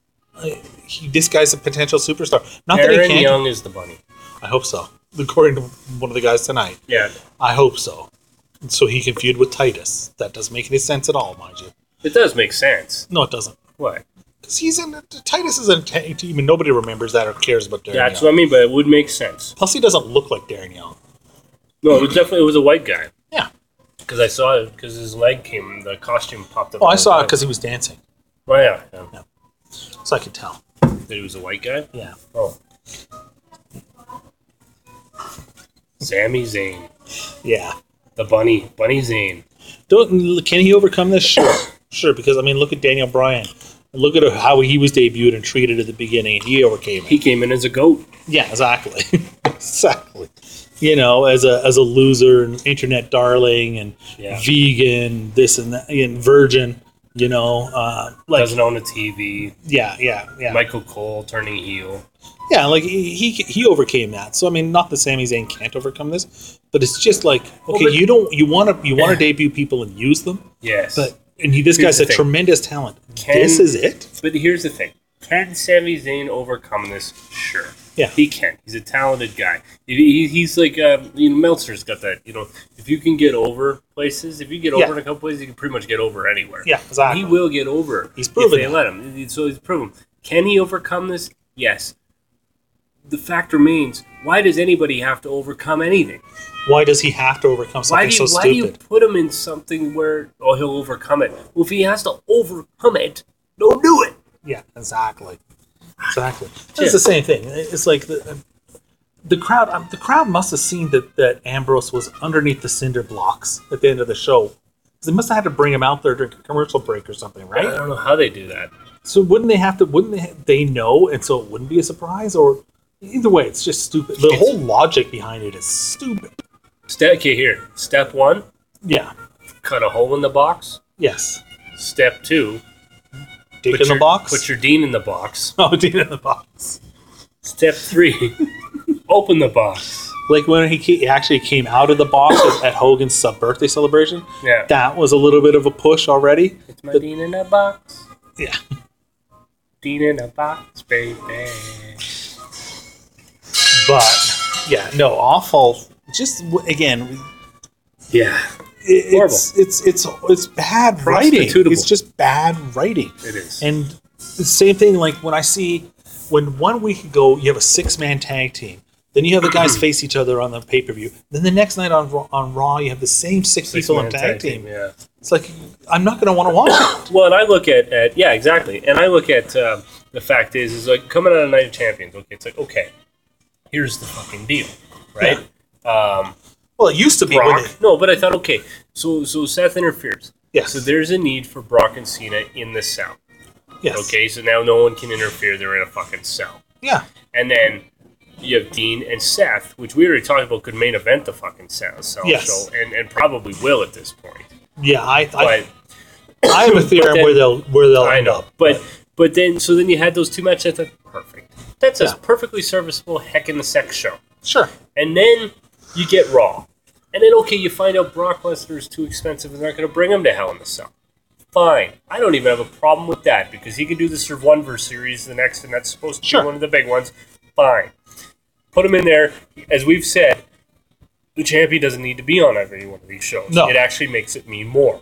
He, this guy's a potential superstar. Not that he Aaron can't. Young is the bunny. I hope so. According to one of the guys tonight, Yeah. I hope so. So he can feud with Titus. That doesn't make any sense at all, mind you. It does make sense. No, it doesn't. What? Because he's in Titus is in a tag team, and nobody remembers that or cares about Darren That's Young. what I mean, but it would make sense. Plus, he doesn't look like Darren Young. No, it was definitely it was a white guy. Yeah. Because I saw it, because his leg came, the costume popped up. Oh, on I his saw it leg. because he was dancing, Oh, yeah. yeah. Yeah. so I could tell. That he was a white guy? Yeah. Oh. Sami Zayn. Yeah. The bunny. Bunny Zayn. Don't, can he overcome this? Sure. Sure, because, I mean, look at Daniel Bryan. Look at how he was debuted and treated at the beginning, and he overcame it. He came in as a goat. Yeah, exactly. exactly. You know, as a as a loser and internet darling and Yeah. vegan, this and that, and virgin, you know, uh, like Doesn't own a T V. yeah, yeah, yeah, Michael Cole turning heel. yeah. Like he, he he overcame that. So I mean, not that Sami Zayn can't overcome this, but it's just like okay, but- you don't you want to you want to debut people and use them, Yes. but and he, this Here's guy's the a thing. tremendous talent. Can- this is it. But here's the thing. Can Sami Zayn overcome this? Sure. Yeah. He can. He's a talented guy. He, he- he's like, uh, you know, Meltzer's got that, you know, if you can get over places, if you get over Yeah. in a couple places, you can pretty much get over anywhere. Yeah, exactly. He will get over. He's proven if they that. let him. So he's proven. Can he overcome this? Yes. The fact remains, why does anybody have to overcome anything? Why does he have to overcome something Why do you, so why stupid? do you put him in something where, oh, he'll overcome it? Well, if he has to overcome it, don't do it. Yeah, exactly. Exactly. It's Yeah. the same thing. It's like the the crowd. um, The crowd must have seen that, that Ambrose was underneath the cinder blocks at the end of the show. They must have had to bring him out there during a commercial break or something, I right? don't know how they do that. So wouldn't they have to? Wouldn't they? They know, and so it wouldn't be a surprise. Or either way, it's just stupid. The It's- whole logic behind it is stupid. Step, okay, here. Step one, Yeah. cut a hole in the box. Yes. Step two, Dick put in your, the box. Put your dean in the box. oh, dick in the box. Step three, open the box. Like when he, ca- he actually came out of the box at, at Hogan's sub birthday celebration. Yeah. That was a little bit of a push already. It's my dean in a box. Yeah. Dean in a box, baby. But yeah, no, awful. Just w- again, Yeah, it, Horrible. it's it's it's it's bad writing. Prostitutable. It's just bad writing. it is. And the same thing, like when I see when one week ago you have a six man tag team, then you have the guys face each other on the pay per view. Then the next night on Raw- on Raw you have the same six, people on Six-man tag, team. Yeah. It's like I'm not going to want to watch it. Well, and I look at, at yeah, exactly. And I look at uh, the fact is, is like coming out of Night of Champions. Okay, it's like okay, here's the fucking deal, right? Um, Well, it used to be. when Brock. they- No, but I thought okay, so so Seth interferes. Yes. So there's a need for Brock and Cena in the cell. yes. Okay, so now no one can interfere. They're in a fucking cell. Yeah. And then you have Dean and Seth, which we already talked about could main event the fucking cell, cell Yes. show, and, and probably will at this point. Yeah. I I, But I have a theory but then- where they'll where they'll I end know, up. but but then so then you had those two matches. I thought perfect. That's Yeah. a perfectly serviceable heck in the sex show. Sure. And then you get Raw. And then, okay, you find out Brock Lesnar is too expensive and they're not going to bring him to Hell in the Cell. Fine. I don't even have a problem with that because he can do the Survivor Series the next, and that's supposed to Sure. be one of the big ones. Fine. Put him in there. As we've said, the champion doesn't need to be on every one of these shows. No. It actually makes it mean more.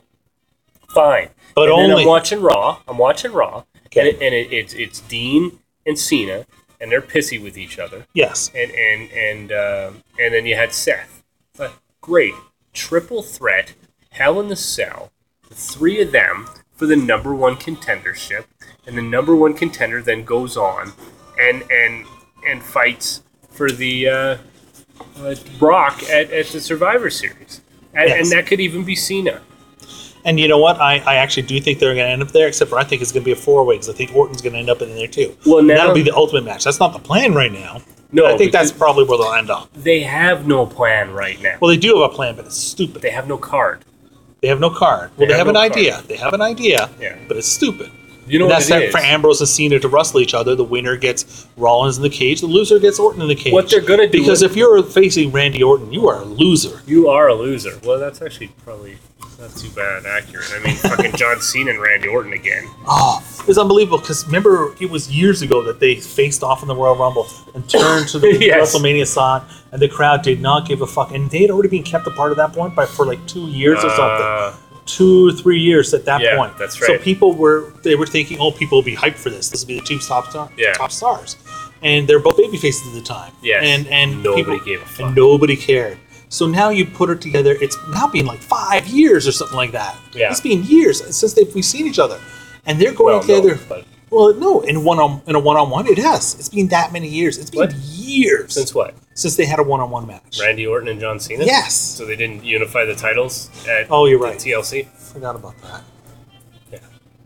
Fine. But and then only- I'm watching Raw. I'm watching Raw. Okay. And, it, and it, it's, it's Dean and Cena, and they're pissy with each other. Yes. And and and um, and then you had Seth. But great triple threat, Hell in the Cell, the three of them for the number one contendership, and the number one contender then goes on and and and fights for the uh, uh, Brock at, at the Survivor Series, and, Yes. and that could even be Cena. And you know what? I, I actually do think they're going to end up there, except for I think it's going to be a four-way because I think Orton's going to end up in there too. Well, And now- that'll be the ultimate match. That's not the plan right now. No, I think that's because probably where they'll end up. they have no plan right now. Well, they do have a plan, but it's stupid. They have no card. They have no card. Well, They they, have have, no an card. idea. They have an idea, Yeah. but it's stupid. You know And what that's it time is? for Ambrose and Cena to wrestle each other. The winner gets Rollins in the cage. The loser gets Orton in the cage. What they're gonna do Because is- if you're facing Randy Orton, you are a loser. You are a loser. Well, that's actually probably not too bad accurate. I mean, fucking John Cena and Randy Orton again. Oh, it was unbelievable because remember, it was years ago that they faced off in the Royal Rumble and turned to the Yes. WrestleMania side, and the crowd did not give a fuck. And they had already been kept apart at that point by for like two years or something. Uh, Two or three years at that Yeah, point. that's So right. people were they were thinking, oh, people will be hyped for this. This will be the two top star, Yeah. top stars, and they're both baby faces at the time. Yes. and and Nobody people, gave a fuck. and nobody cared. So now you put it together. It's now been like five years or something like that. Yeah. It's been years since they've we've seen each other, and they're going well, together. no, but Well, no, in one on in a one on one, it has. It's been that many years. It's been What? years since what? since they had a one on one match. Randy Orton and John Cena? Yes. So they didn't unify the titles at Oh, you're the right. T L C? Forgot about that. Yeah.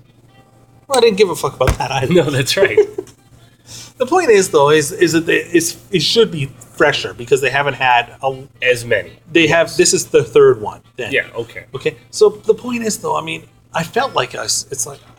Well, I didn't give a fuck about that either. No, that's right. The point is, though, is is that they, it's, it should be fresher because they haven't had a. As many. They have this is the third one. Then. Yeah, okay. Okay. So the point is, though, I mean, I felt like I. s- It's like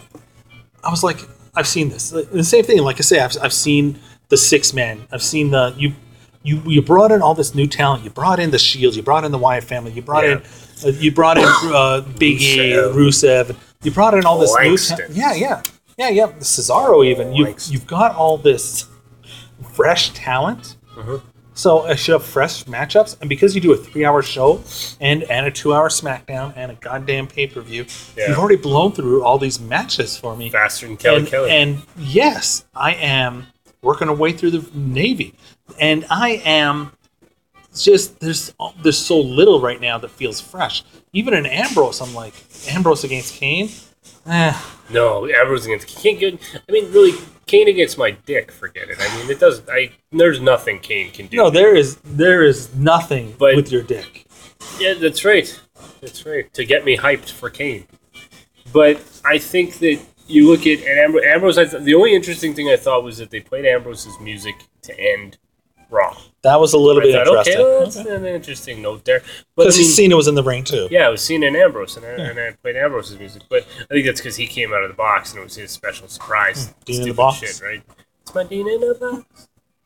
I was like, I've seen this. Like, the same thing. Like I say, I've I've seen the six men. I've seen the you. You, you brought in all this new talent. You brought in the Shield. You brought in the Wyatt family. You brought Yeah. in, uh, you brought in uh, Big E, Rusev. Rusev. You brought in all this new Langston. talent. Yeah, yeah, yeah, yeah. Cesaro even. You Langston. you've got all this fresh talent. Mhm. So I should have fresh matchups, and because you do a three-hour show and and a two-hour SmackDown and a goddamn pay-per-view, Yeah. you've already blown through all these matches for me. Faster than Kelly and, Kelly. and yes, I am working our way through the Navy, and I am just there's there's so little right now that feels fresh. Even in Ambrose, I'm like Ambrose against Kane. Eh, no, Ambrose against Kane. Good. I mean, really, Kane against my dick. Forget it. I mean, it does. I there's nothing Kane can do. no, there is there is nothing But- with your dick. Yeah, that's right. That's right. To get me hyped for Kane. But I think that you look at and Ambrose. Ambrose I th- the only interesting thing I thought was that they played Ambrose's music to end Raw. That was a little I bit thought, interesting. okay, well, that's an interesting note there. But I Because mean, Cena was in the ring too. yeah, I was seeing an Ambrose, and I, and I played Ambrose's music. But I think that's because he came out of the box, and it was his special surprise. Dean in the Stupid box. shit, right? It's my Dean in a box.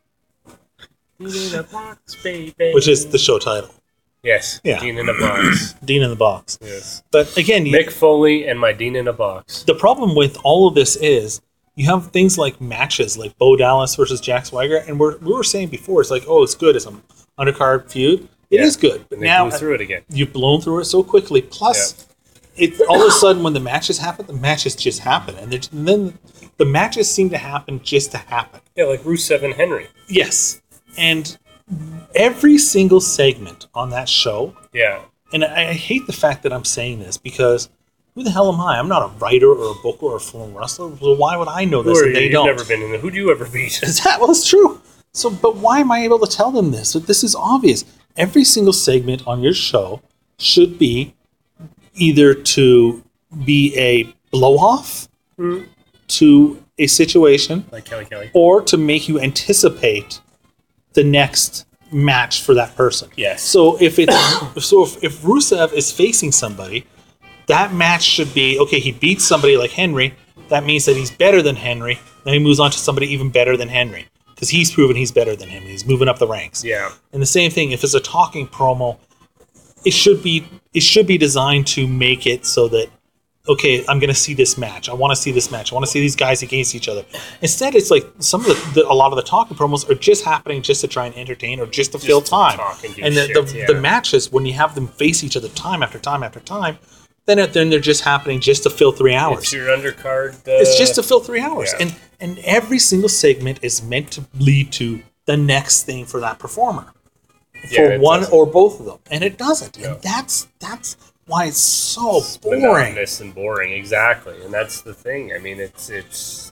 Dean in a box, baby. Which is the show title. yes, Yeah. Dean in a box. Dean in the box. Yes, But again, you, Mick Foley and my Dean in a box. the problem with all of this is you have things like matches like Bo Dallas versus Jack Swagger, and we're, we were saying before, it's like, oh, it's good as an undercard feud. It is Yeah. good. But And they now blew through it again. you've blown through it so quickly. Plus, it all of a sudden when the matches happen, the matches just happen. And, they're- and then the matches seem to happen just to happen. Yeah, like Rusev and Henry. Yes. And every single segment on that show, Yeah, and I, I hate the fact that I'm saying this because who the hell am I? I'm not a writer or a booker or a film wrestler. So why would I know who this are and you? they You've don't? never been in the. Who do you ever beat? Is that well? It's true. So, but why am I able to tell them this? So this is obvious. Every single segment on your show should be either to be a blow off Hmm. to a situation Like Kelly Kelly. or to make you anticipate the next match for that person. Yes. So if it's so if, if Rusev is facing somebody, that match should be okay. He beats somebody like Henry. that means that he's better than Henry. Then he moves on to somebody even better than Henry because he's proven he's better than him. He's moving up the ranks. Yeah. And the same thing, if it's a talking promo, it should be it should be designed to make it so that, okay, I'm going to see this match. I want to see this match. I want to see these guys against each other. Instead, it's like some of the, the a lot of the talking promos are just happening just to try and entertain or just to Just fill to time. talk and do And the, shit, the, yeah. the matches, when you have them face each other time after time after time, then it, then they're just happening just to fill three hours. It's your undercard. Uh, It's just to fill three hours, yeah. and and every single segment is meant to lead to the next thing for that performer, Yeah, for it one doesn't. or both of them, and it doesn't. No. And that's that's why it's so It's boring. monotonous and boring, exactly, and that's the thing. I mean, it's it's.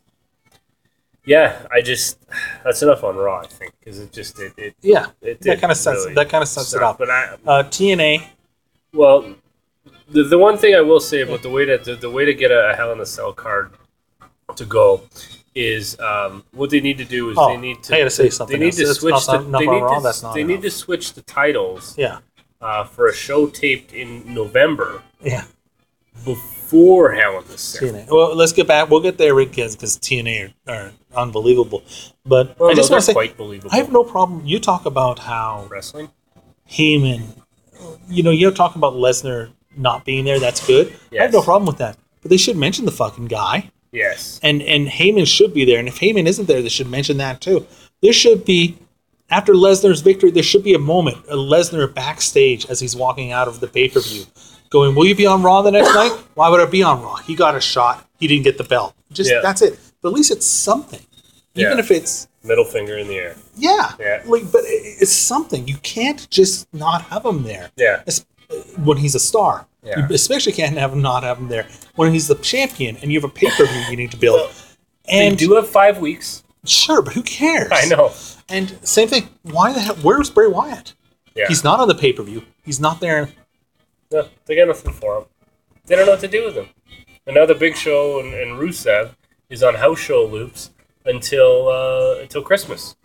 Yeah, I just that's enough on Raw, I think, because it just it, it Yeah, It that did kind of sets really that kind of sets it suck, up. But I, Uh, T N A, well, the the one thing I will say about the way to the, the way to get a, a Hell in a Cell card to go is um, what they need to do is Oh, they need to I gotta say something they need else. to That's switch not- the not they on need Raw, to, that's not they need enough. to switch the titles yeah, uh, for a show taped in November yeah, before Hell in a Cell. T N A. Well, let's get back. We'll get there because because T N A are, are unbelievable. But Well, I just no, want to they're say, quite believable. I have no problem. You talk about how Wrestling. Heyman, you know, you're talking about Lesnar not being there. That's good. I have Yes. no problem with that. But they should mention the fucking guy. Yes. And and Heyman should be there. And if Heyman isn't there, they should mention that too. There should be, after Lesnar's victory, there should be a moment, a Lesnar backstage as he's walking out of the pay-per-view, going, will you be on Raw the next night? Why would I be on Raw? He got a shot. He didn't get the belt. Just Yeah. that's it. But at least it's something. Even Yeah. if it's, Middle finger in the air. yeah. Yeah. Like, but it- it's something. You can't just not have him there. Yeah. Es- when he's a star. Yeah. You especially can't have him not have him there when he's the champion and you have a pay per view you need to build. Well, and they do have five weeks. sure, but who cares? I know. And same thing. Why the hell? Where's Bray Wyatt? Yeah. He's not on the pay per view. He's not there. No, they got nothing for him. They don't know what to do with him. And now the Big Show and, and Rusev is on house show loops until uh, until Christmas.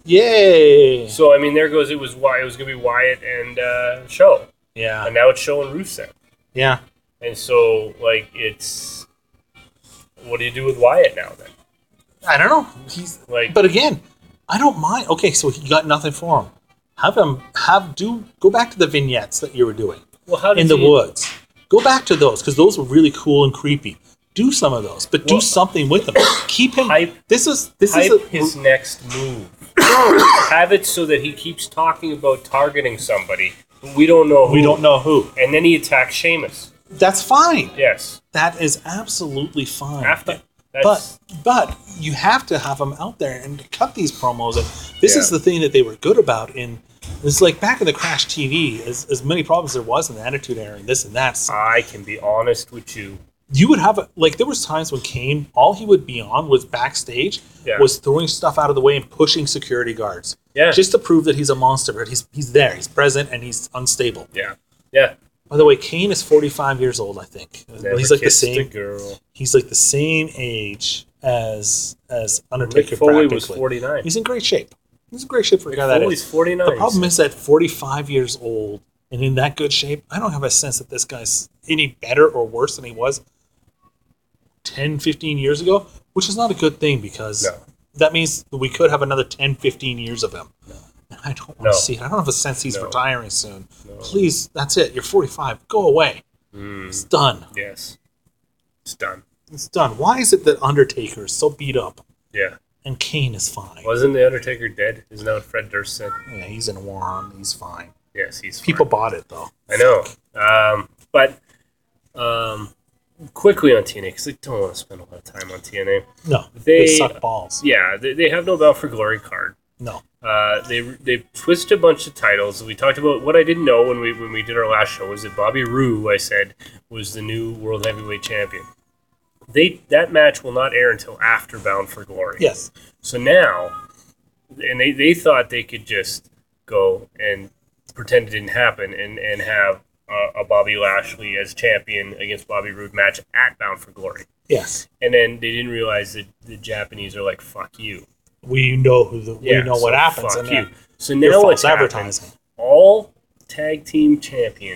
Yay! So I mean, there goes it was Wy- it was gonna be Wyatt and uh, Show, Yeah, and now it's Show and Rusev. yeah. And so like it's what do you do with Wyatt now then? I don't know. He's Like- but again, I don't mind. Okay, so he got nothing for him. Have him have do go back to the vignettes that you were doing Well, how does in the he, woods. Go back to those because those were really cool and creepy. Do some of those, but do Well, something with them. Keep him. hype- this is this Hype is a, his next move. Have it so that he keeps talking about targeting somebody but we don't know who. we don't know who. And then he attacks Sheamus. That's fine. Yes. That is absolutely fine. After. But That's, but you have to have them out there and cut these promos. And this Yeah. is the thing that they were good about. In it's like back in the Crash T V, as, as many problems there was in the Attitude Era and this and that. So I can be honest with you. you would have a, like there was times when Kane, all he would be on was backstage, Yeah. was throwing stuff out of the way and pushing security guards, Yeah. just to prove that he's a monster. But he's he's there, he's present, and he's unstable. Yeah. Yeah. By the way, Kane is forty-five years old, I think. Never he's like the kissed a same. girl. He's like the same age as as Undertaker. Mick Foley was practically. forty-nine. He's in great shape. He's in great shape for a guy that Foley's is. forty-nine. The problem is that forty-five years old and in that good shape, I don't have a sense that this guy's any better or worse than he was ten, fifteen years ago, which is not a good thing because No. that means that we could have another ten, fifteen years of him. And I don't want No. to see it. I don't have a sense he's No. retiring soon. No. Please, that's it. You're forty-five. Go away. Mm, It's done. yes. It's done. It's done. Why is it that Undertaker is so beat up Yeah. and Kane is fine? Wasn't The Undertaker dead? Isn't that what Fred Durst said? Yeah, he's in a war on. He's fine. Yes, he's fine. People bought it though. I know. Um, but um, quickly on T N A, because I don't want to spend a lot of time on T N A. No, They- they suck balls. Yeah, they, they have no Bound for Glory card. No. Uh, they they twisted a bunch of titles. We talked about what I didn't know when we when we did our last show was that Bobby Roode, I said, was the new World Heavyweight Champion. They that match will not air until after Bound for Glory. Yes. So now, and they, they thought they could just go and pretend it didn't happen and, and have a, a Bobby Lashley as champion against Bobby Roode match at Bound for Glory. Yes. And then they didn't realize that the Japanese are like, fuck you. We know who the, Yeah, we know so what happens. fuck and you. that- So your now false what's happened, advertising. all tag team champions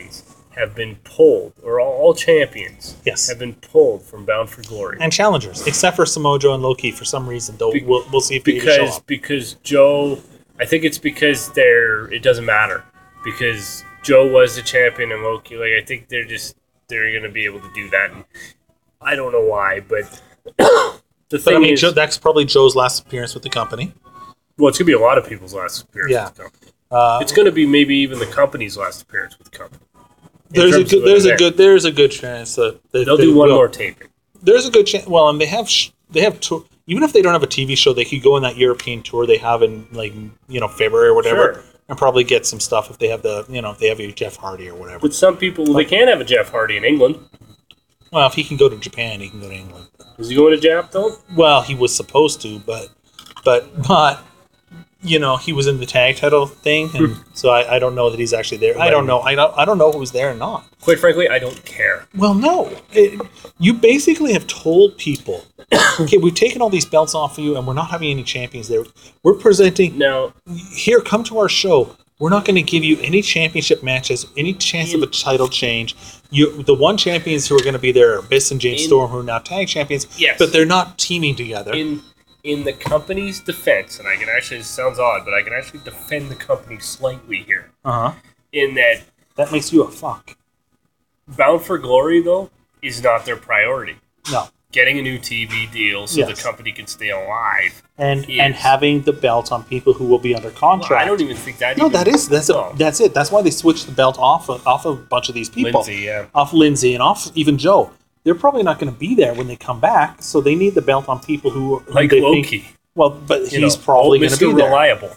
have been pulled, or all, all champions Yes. have been pulled from Bound for Glory. And challengers, except for Samoa Joe and Loki, for some reason. Though Be- we'll, we'll see if they show because up. because Joe, I think it's because they're it doesn't matter because Joe was the champion and Loki. Like I think they're just they're gonna be able to do that. And I don't know why, but the But thing I mean, is, Joe, that's probably Joe's last appearance with the company. well, it's gonna be a lot of people's last appearance Yeah. with the company. Uh, It's gonna be maybe even the company's last appearance with the company. In there's a terms good, of there's a event. good, there's a good chance that that They'll they do one will. more taping. There's a good chance. Well, and they have sh- they have tour. Even if they don't have a T V show, they could go on that European tour they have in like you know February or whatever, Sure. and probably get some stuff if they have the you know if they have a Jeff Hardy or whatever. But some people, well, they can have a Jeff Hardy in England. Well, if he can go to Japan, he can go to England. Is he going to Jap though? Well, he was supposed to, but but but you know he was in the tag title thing, and so I, I don't know that he's actually there. I don't know. I don't I don't know who's there or not. Quite frankly, I don't care. Well, no. It, you basically have told people, okay, we've taken all these belts off of you, and we're not having any champions there. We're presenting Now, here. Come to our show. We're not going to give you any championship matches, any chance of a title change. You, the one champions who are going to be there are Abyss and James In- Storm, who are now tag champions. Yes. But they're not teaming together. in in the company's defense, and I can actually, this sounds odd, but I can actually defend the company slightly here. Uh huh. In that, That makes you a fuck. Bound for Glory, though, is not their priority. No. Getting a new T V deal so Yes. the company can stay alive. And Yes. and having the belt on people who will be under Well, contract. I don't even think that. No, even, that is that's no. a, that's it. That's why they switched the belt off of, off of a bunch of these people, Lindsay, yeah. off Lindsay and off even Joe. They're probably not going to be there when they come back, so they need the belt on people who who Like they Loki. Think, well, but You he's know, probably old going to Mister be there. Reliable.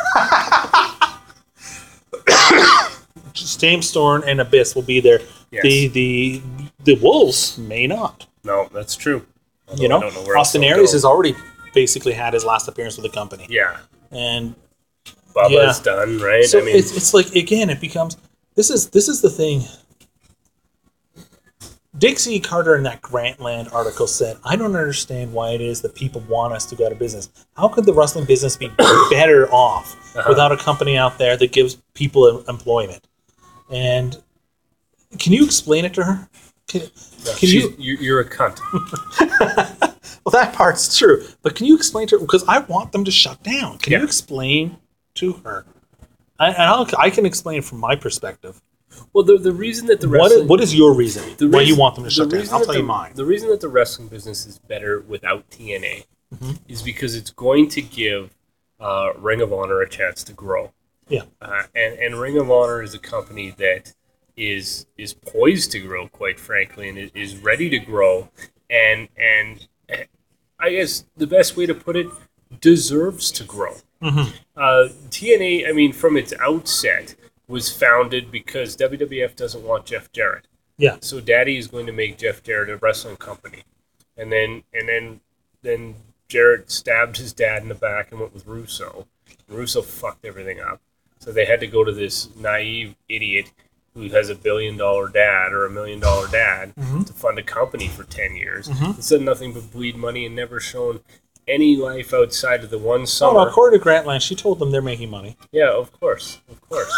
James Storm and Abyss will be there. Yes. The the the Wolves may not. No, that's true. Although You know, I don't know where else Austin they'll Aries go. has already basically had his last appearance with the company, Yeah. and Bubba's Yeah. done, right? so I mean, it's it's like again, it becomes this is this is the thing. Dixie Carter in that Grantland article said, I don't understand why it is that people want us to go out of business. How could the wrestling business be better off Uh-huh. without a company out there that gives people em- employment? And can you explain it to her? Can, can she's, you? you, you're a cunt. Well, that part's true. But can you explain to her? Because I want them to shut down. Can Yeah. you explain to her? I, and I'll, I can explain it from my perspective. Well, the, the reason that the What wrestling... is, what is your reason The why you reason- want them to the shut down? reason I'll that tell the, you mine. The reason that the wrestling business is better without T N A Mm-hmm. is because it's going to give uh, Ring of Honor a chance to grow. Yeah. Uh, and, and Ring of Honor is a company that is is poised to grow, quite frankly, and it is ready to grow. And and eh, I guess the best way to put it, deserves to grow. Mm-hmm. Uh, T N A, I mean, from its outset, was founded because W W F doesn't want Jeff Jarrett. Yeah. So Daddy is going to make Jeff Jarrett a wrestling company, and then and then then Jarrett stabbed his dad in the back and went with Russo. Russo fucked everything up, so they had to go to this naive idiot who has a billion dollar dad or a million dollar dad Mm-hmm. to fund a company for ten years. Mhm. It's done nothing but bleed money and never shown any life outside of the one Oh, summer. no, according to Grantland, she told them they're making money. Yeah, of course, of course.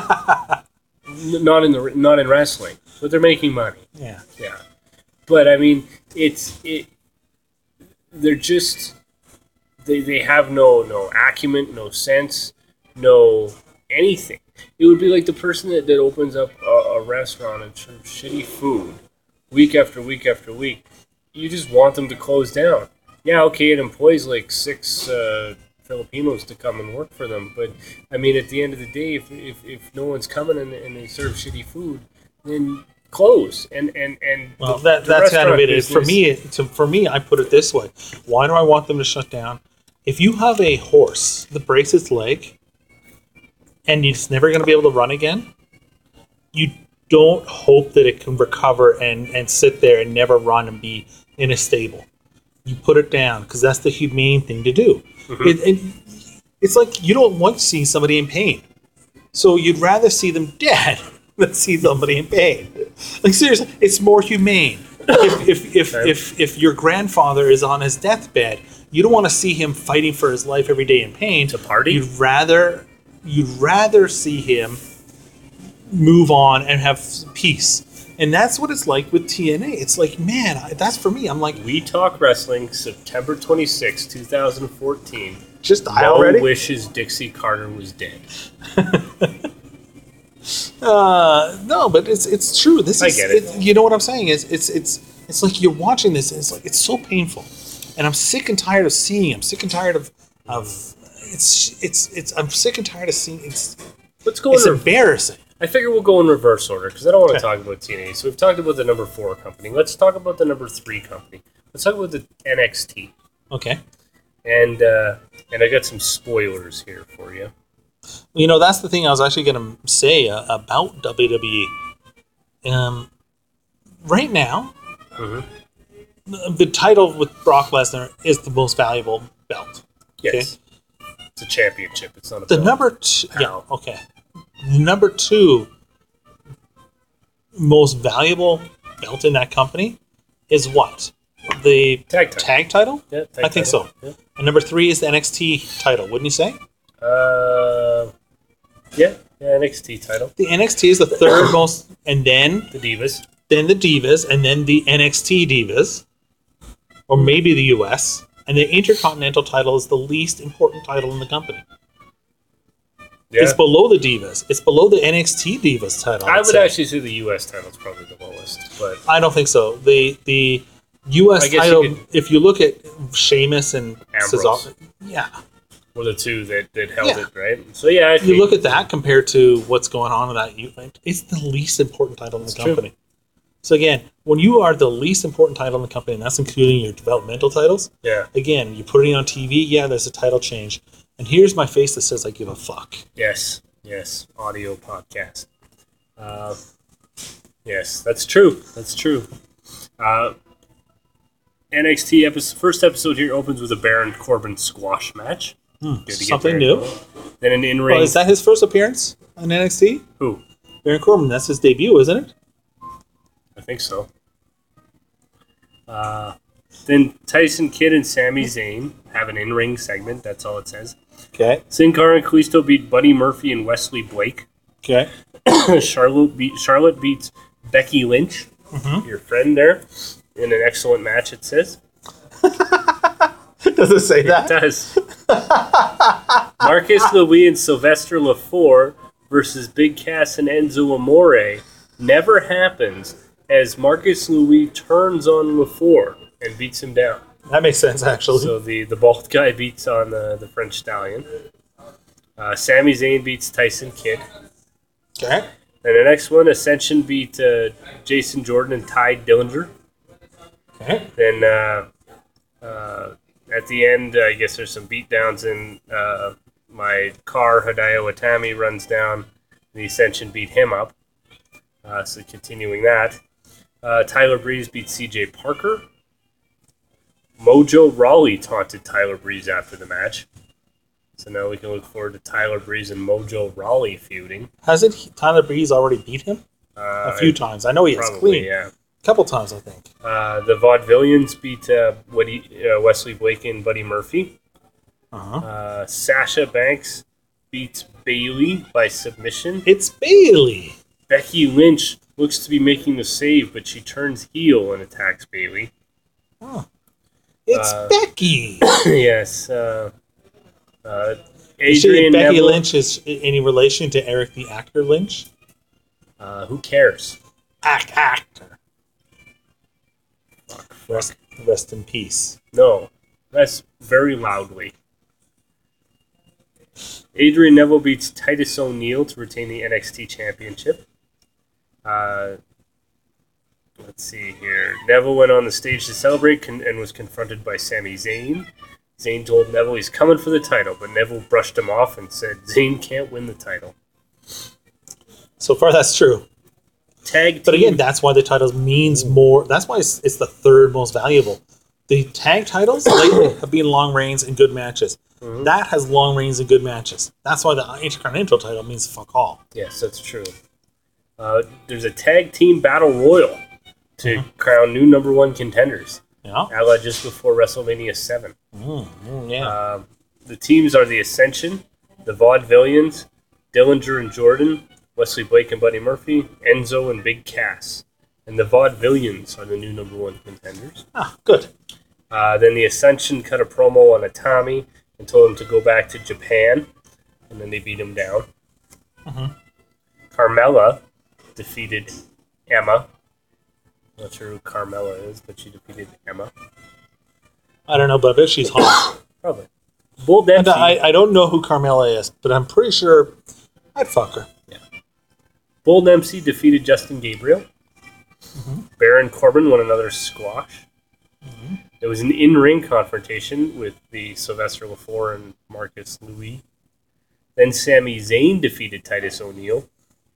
N- not in the not in wrestling, but they're making money. Yeah. Yeah, but I mean, it's it. They're just they they have no no acumen, no sense, no anything. It would be like the person that, that opens up a, a restaurant and serves shitty food week after week after week. You just want them to close down. Yeah, okay, it employs like six uh, Filipinos to come and work for them, but I mean, at the end of the day, if if, if no one's coming and, and they serve shitty food, then close. And and and Well, the- that the that's kind of restaurant it. It- For business- me, to, for me, I put it this way: why do I want them to shut down? If you have a horse that breaks its leg and it's never going to be able to run again, you don't hope that it can recover and and sit there and never run and be in a stable. You put it down because that's the humane thing to do. Mm-hmm. It, it, it's like you don't want to see somebody in pain, so you'd rather see them dead than see somebody in pain. Like seriously, it's more humane. If if if, Okay. if if your grandfather is on his deathbed, you don't want to see him fighting for his life every day in pain. To party? You'd rather you'd rather see him move on and have peace. And that's what it's like with T N A. It's like, man, I- that's for me. I'm like, We Talk Wrestling, September twenty-sixth, twenty fourteen. just die Mo already. wishes Dixie Carter was dead. Uh, no, but it's it's true. This I is, get it. You know what I'm saying is it's it's it's like you're watching this and it's like it's so painful, and I'm sick and tired of seeing. I'm sick and tired of of it's it's it's. I'm sick and tired of seeing. It's Let's go it's in. Re- embarrassing. I figure we'll go in reverse order because I don't want to Okay. talk about T N A. So we've talked about the number four company. Let's talk about the number three company. Let's talk about the N X T. Okay. And uh, and I got some spoilers here for you. You know, that's the thing I was actually going to say uh, about W W E. Um, right now, Mhm. the, the title with Brock Lesnar is the most valuable belt. Yes, it's a championship. It's not a The belt. number two, yeah, Ow. okay. The number two most valuable belt in that company is what? The Tag title. tag title? Yeah, tag I think title. so. Yeah. And number three is the N X T title, wouldn't you say? Uh, yeah, yeah, N X T title. The N X T is the third most, and then The Divas. then the Divas, and then the N X T Divas, or maybe the U S. And the Intercontinental title is the least important title in the company. Yeah. It's below the Divas. It's below the N X T Divas title. I I'd would say. actually say the U S title is probably the lowest, but I don't think so. The the U I S guess title, you could- if you look at Sheamus and Ambrose. Cesaro, yeah, were the two that, that held Yeah. it, right? So yeah, I you think- look at that compared to what's going on in that event, it's the least important title in the true. company. So again, when you are the least important title in the company, and that's including your developmental titles, yeah, again, you put it on T V, yeah, there's a title change. And here's my face that says I give a fuck. yes, yes, audio podcast. Uh, yes, that's true. That's true. Uh, N X T episode, first episode here opens with a Baron Corbin squash match. Good to get Something Baron new. Corbin. Then an in-ring. Well, is that his first appearance on N X T? Who? Baron Corbin, that's his debut, isn't it? I think so. Uh, then Tyson Kidd and Sami Zayn have an in-ring segment. That's all it says. Okay. Sin Cara and Kalisto beat Buddy Murphy and Wesley Blake. Okay. Charlotte beat Charlotte beats Becky Lynch, Mm-hmm. your friend there, in an excellent match. It says Does it say it that? does. Marcus Louis and Sylvester LaFour versus Big Cass and Enzo Amore never happens, as Marcus Louis turns on LaFour and beats him down. That makes sense, actually. So the, the bald guy beats on the, the French Stallion. Uh, Sami Zayn beats Tyson Kidd. Okay. And the next one, Ascension beat uh, Jason Jordan and Ty Dillinger. Okay. Then uh, uh, at the end, I guess there's some beatdowns in uh, my car. Hideo Itami runs down. The Ascension beat him up. Uh, so continuing that. Uh, Tyler Breeze beat C J Parker. Mojo Rawley taunted Tyler Breeze after the match. So now we can look forward to Tyler Breeze and Mojo Rawley feuding. Hasn't he, Tyler Breeze already beat him? Uh, A few times. I know he has Probably, clean. yeah. A couple times, I think. Uh, the Vaudevillians beat uh, Woody, uh, Wesley Blake and Buddy Murphy. Uh-huh. Uh, Sasha Banks beats Bailey by submission. It's Bailey. Becky Lynch looks to be making the save, but she turns heel and attacks Bailey. Oh. It's Uh, Becky. yes. Uh, uh, Is she, Adrian Becky Neville. Lynch is i- any relation to Eric the actor Lynch? Uh, who cares? Act actor. Fuck. Rest, rest in peace. No. That's very loudly. Adrian Neville beats Titus O'Neil to retain the N X T Championship. Uh, let's see here. Neville went on the stage to celebrate con- and was confronted by Sami Zayn. Zayn told Neville he's coming for the title, but Neville brushed him off and said Zayn can't win the title. So far, that's true. Tag team. But again, that's why the titles means more. That's why it's, it's the third most valuable. The tag titles lately have been long reigns and good matches. Mhm. That has long reigns and good matches. That's why the Intercontinental title means fuck all. Yes, that's true. Uh, there's a tag team battle royal to Mhm. crown new number one contenders. Yeah. A la just before WrestleMania seven. Mm, mm, yeah. Um, the teams are the Ascension, the Vaudevillians, Dillinger and Jordan, Wesley Blake and Buddy Murphy, Enzo and Big Cass. And the Vaudevillians are the new number one contenders. Ah, good. Uh, then the Ascension cut a promo on Atami and told him to go back to Japan. And then they beat him down. Mm-hmm. Carmella defeated Emma. Not sure who Carmella is, but she defeated Emma. I don't know, but I bet she's hot. Probably. Bull Dempsey. I, I don't know who Carmella is, but I'm pretty sure I'd fuck her. Yeah. Bull Dempsey defeated Justin Gabriel. Mm-hmm. Baron Corbin won another squash. Mm-hmm. There was an in-ring confrontation with the Sylvester Lafleur and Marcus Louis. Then Sami Zayn defeated Titus O'Neil.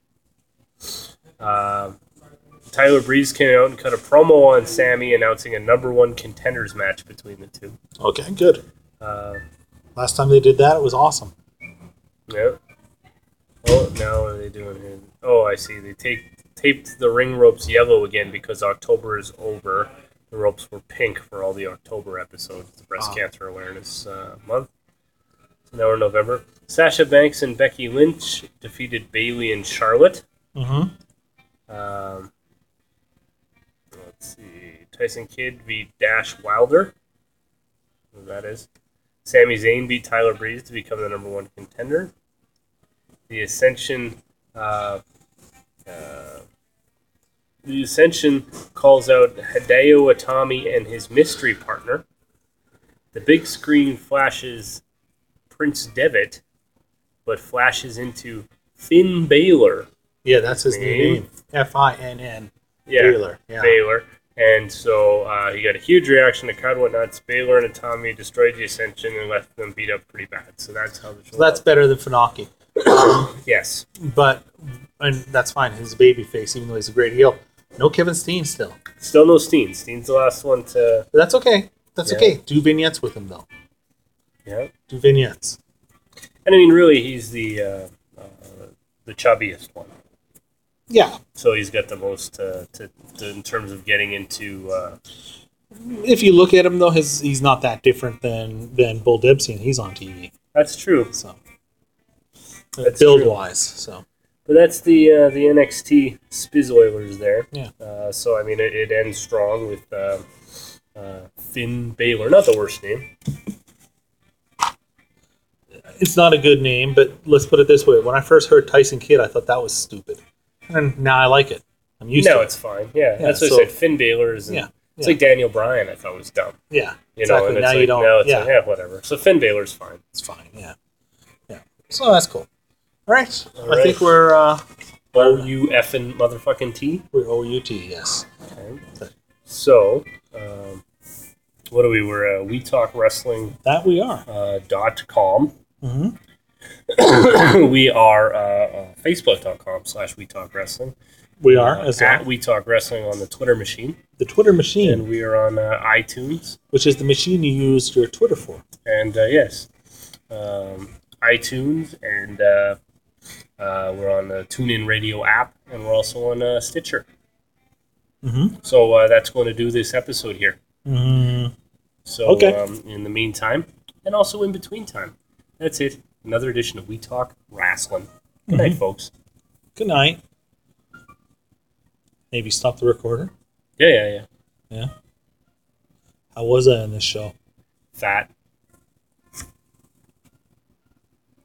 Uh, Tyler Breeze came out and cut a promo on Sami, announcing a number one contenders match between the two. Okay, good. Uh, Last time they did that, it was awesome. yeah. Oh, now what are they doing here? Oh, I see. They take, taped the ring ropes yellow again because October is over. The ropes were pink for all the October episodes. It's Breast Oh. Cancer Awareness uh, Month. So now we're in November. Sasha Banks and Becky Lynch defeated Bayley and Charlotte. Mm-hmm. Um, let's see. Tyson Kidd beat Dash Wilder. Who that is. Sami Zayn beat Tyler Breeze to become the number one contender. The Ascension... Uh, uh, the Ascension calls out Hideo Itami and his mystery partner. The big screen flashes Prince Devitt, but flashes into Finn Balor. Yeah, that's his new Name? name. F I N N. Yeah, Baylor. Yeah. Baylor. And so uh, he got a huge reaction. The crowd went nuts. Baylor and Itami destroyed the Ascension and left them beat up pretty bad. So that's how the show So that's went. better than Funaki. Um, Yes. but, and that's fine. He's a baby face, even though he's a great heel. No Kevin Steen still. Still no Steen. Steen's the last one to... But that's okay. That's Yeah. okay. Do vignettes with him, though. Yeah. Do vignettes. And I mean, really, he's the uh, uh, the chubbiest one. Yeah. So he's got the most uh, to, to in terms of getting into... Uh, If you look at him, though, his he's not that different than, than Bull Dempsey, and he's on T V. that's true. So, That's build true. wise. So, But that's the uh, the N X T Spiz Oilers there. Yeah. Uh, so, I mean, it, it ends strong with uh, uh, Finn Balor. Not the worst name. it's not a good name, but let's put it this way. When I first heard Tyson Kidd, I thought that was stupid. And now I like it. I'm used No, to it. it's fine. Yeah, Yeah, that's what so- I said. Finn Balor is... Yeah. It's yeah. like Daniel Bryan, I thought was dumb. Yeah. You know, exactly. and it's Now like, you don't. now it's yeah. like, yeah, whatever. So Finn Balor's fine. It's fine. Yeah. Yeah. So that's cool. All right. All I right. think we're uh, O U effing motherfucking T. we're O U T. Yes. Okay. So, um, what are we? We're uh, We Talk Wrestling That we are. uh, dot com. Mm-hmm. We are uh, uh, Facebook.com slash We Talk Wrestling. We are Uh, as at well. We Talk Wrestling on the Twitter machine. The Twitter machine, And we are on uh, iTunes. which is the machine you use your Twitter for. And uh, yes, um, iTunes. And uh, uh, we're on the TuneIn Radio app. And we're also on uh, Stitcher. Mm-hmm. So uh, that's going to do this episode here. Mm, So Okay. um, in the meantime, and also in between time, that's it. Another edition of We Talk Wrestling. Good night, Mhm. folks. good night. Maybe stop the recorder. Yeah, yeah, yeah. Yeah. How was I in this show? Fat.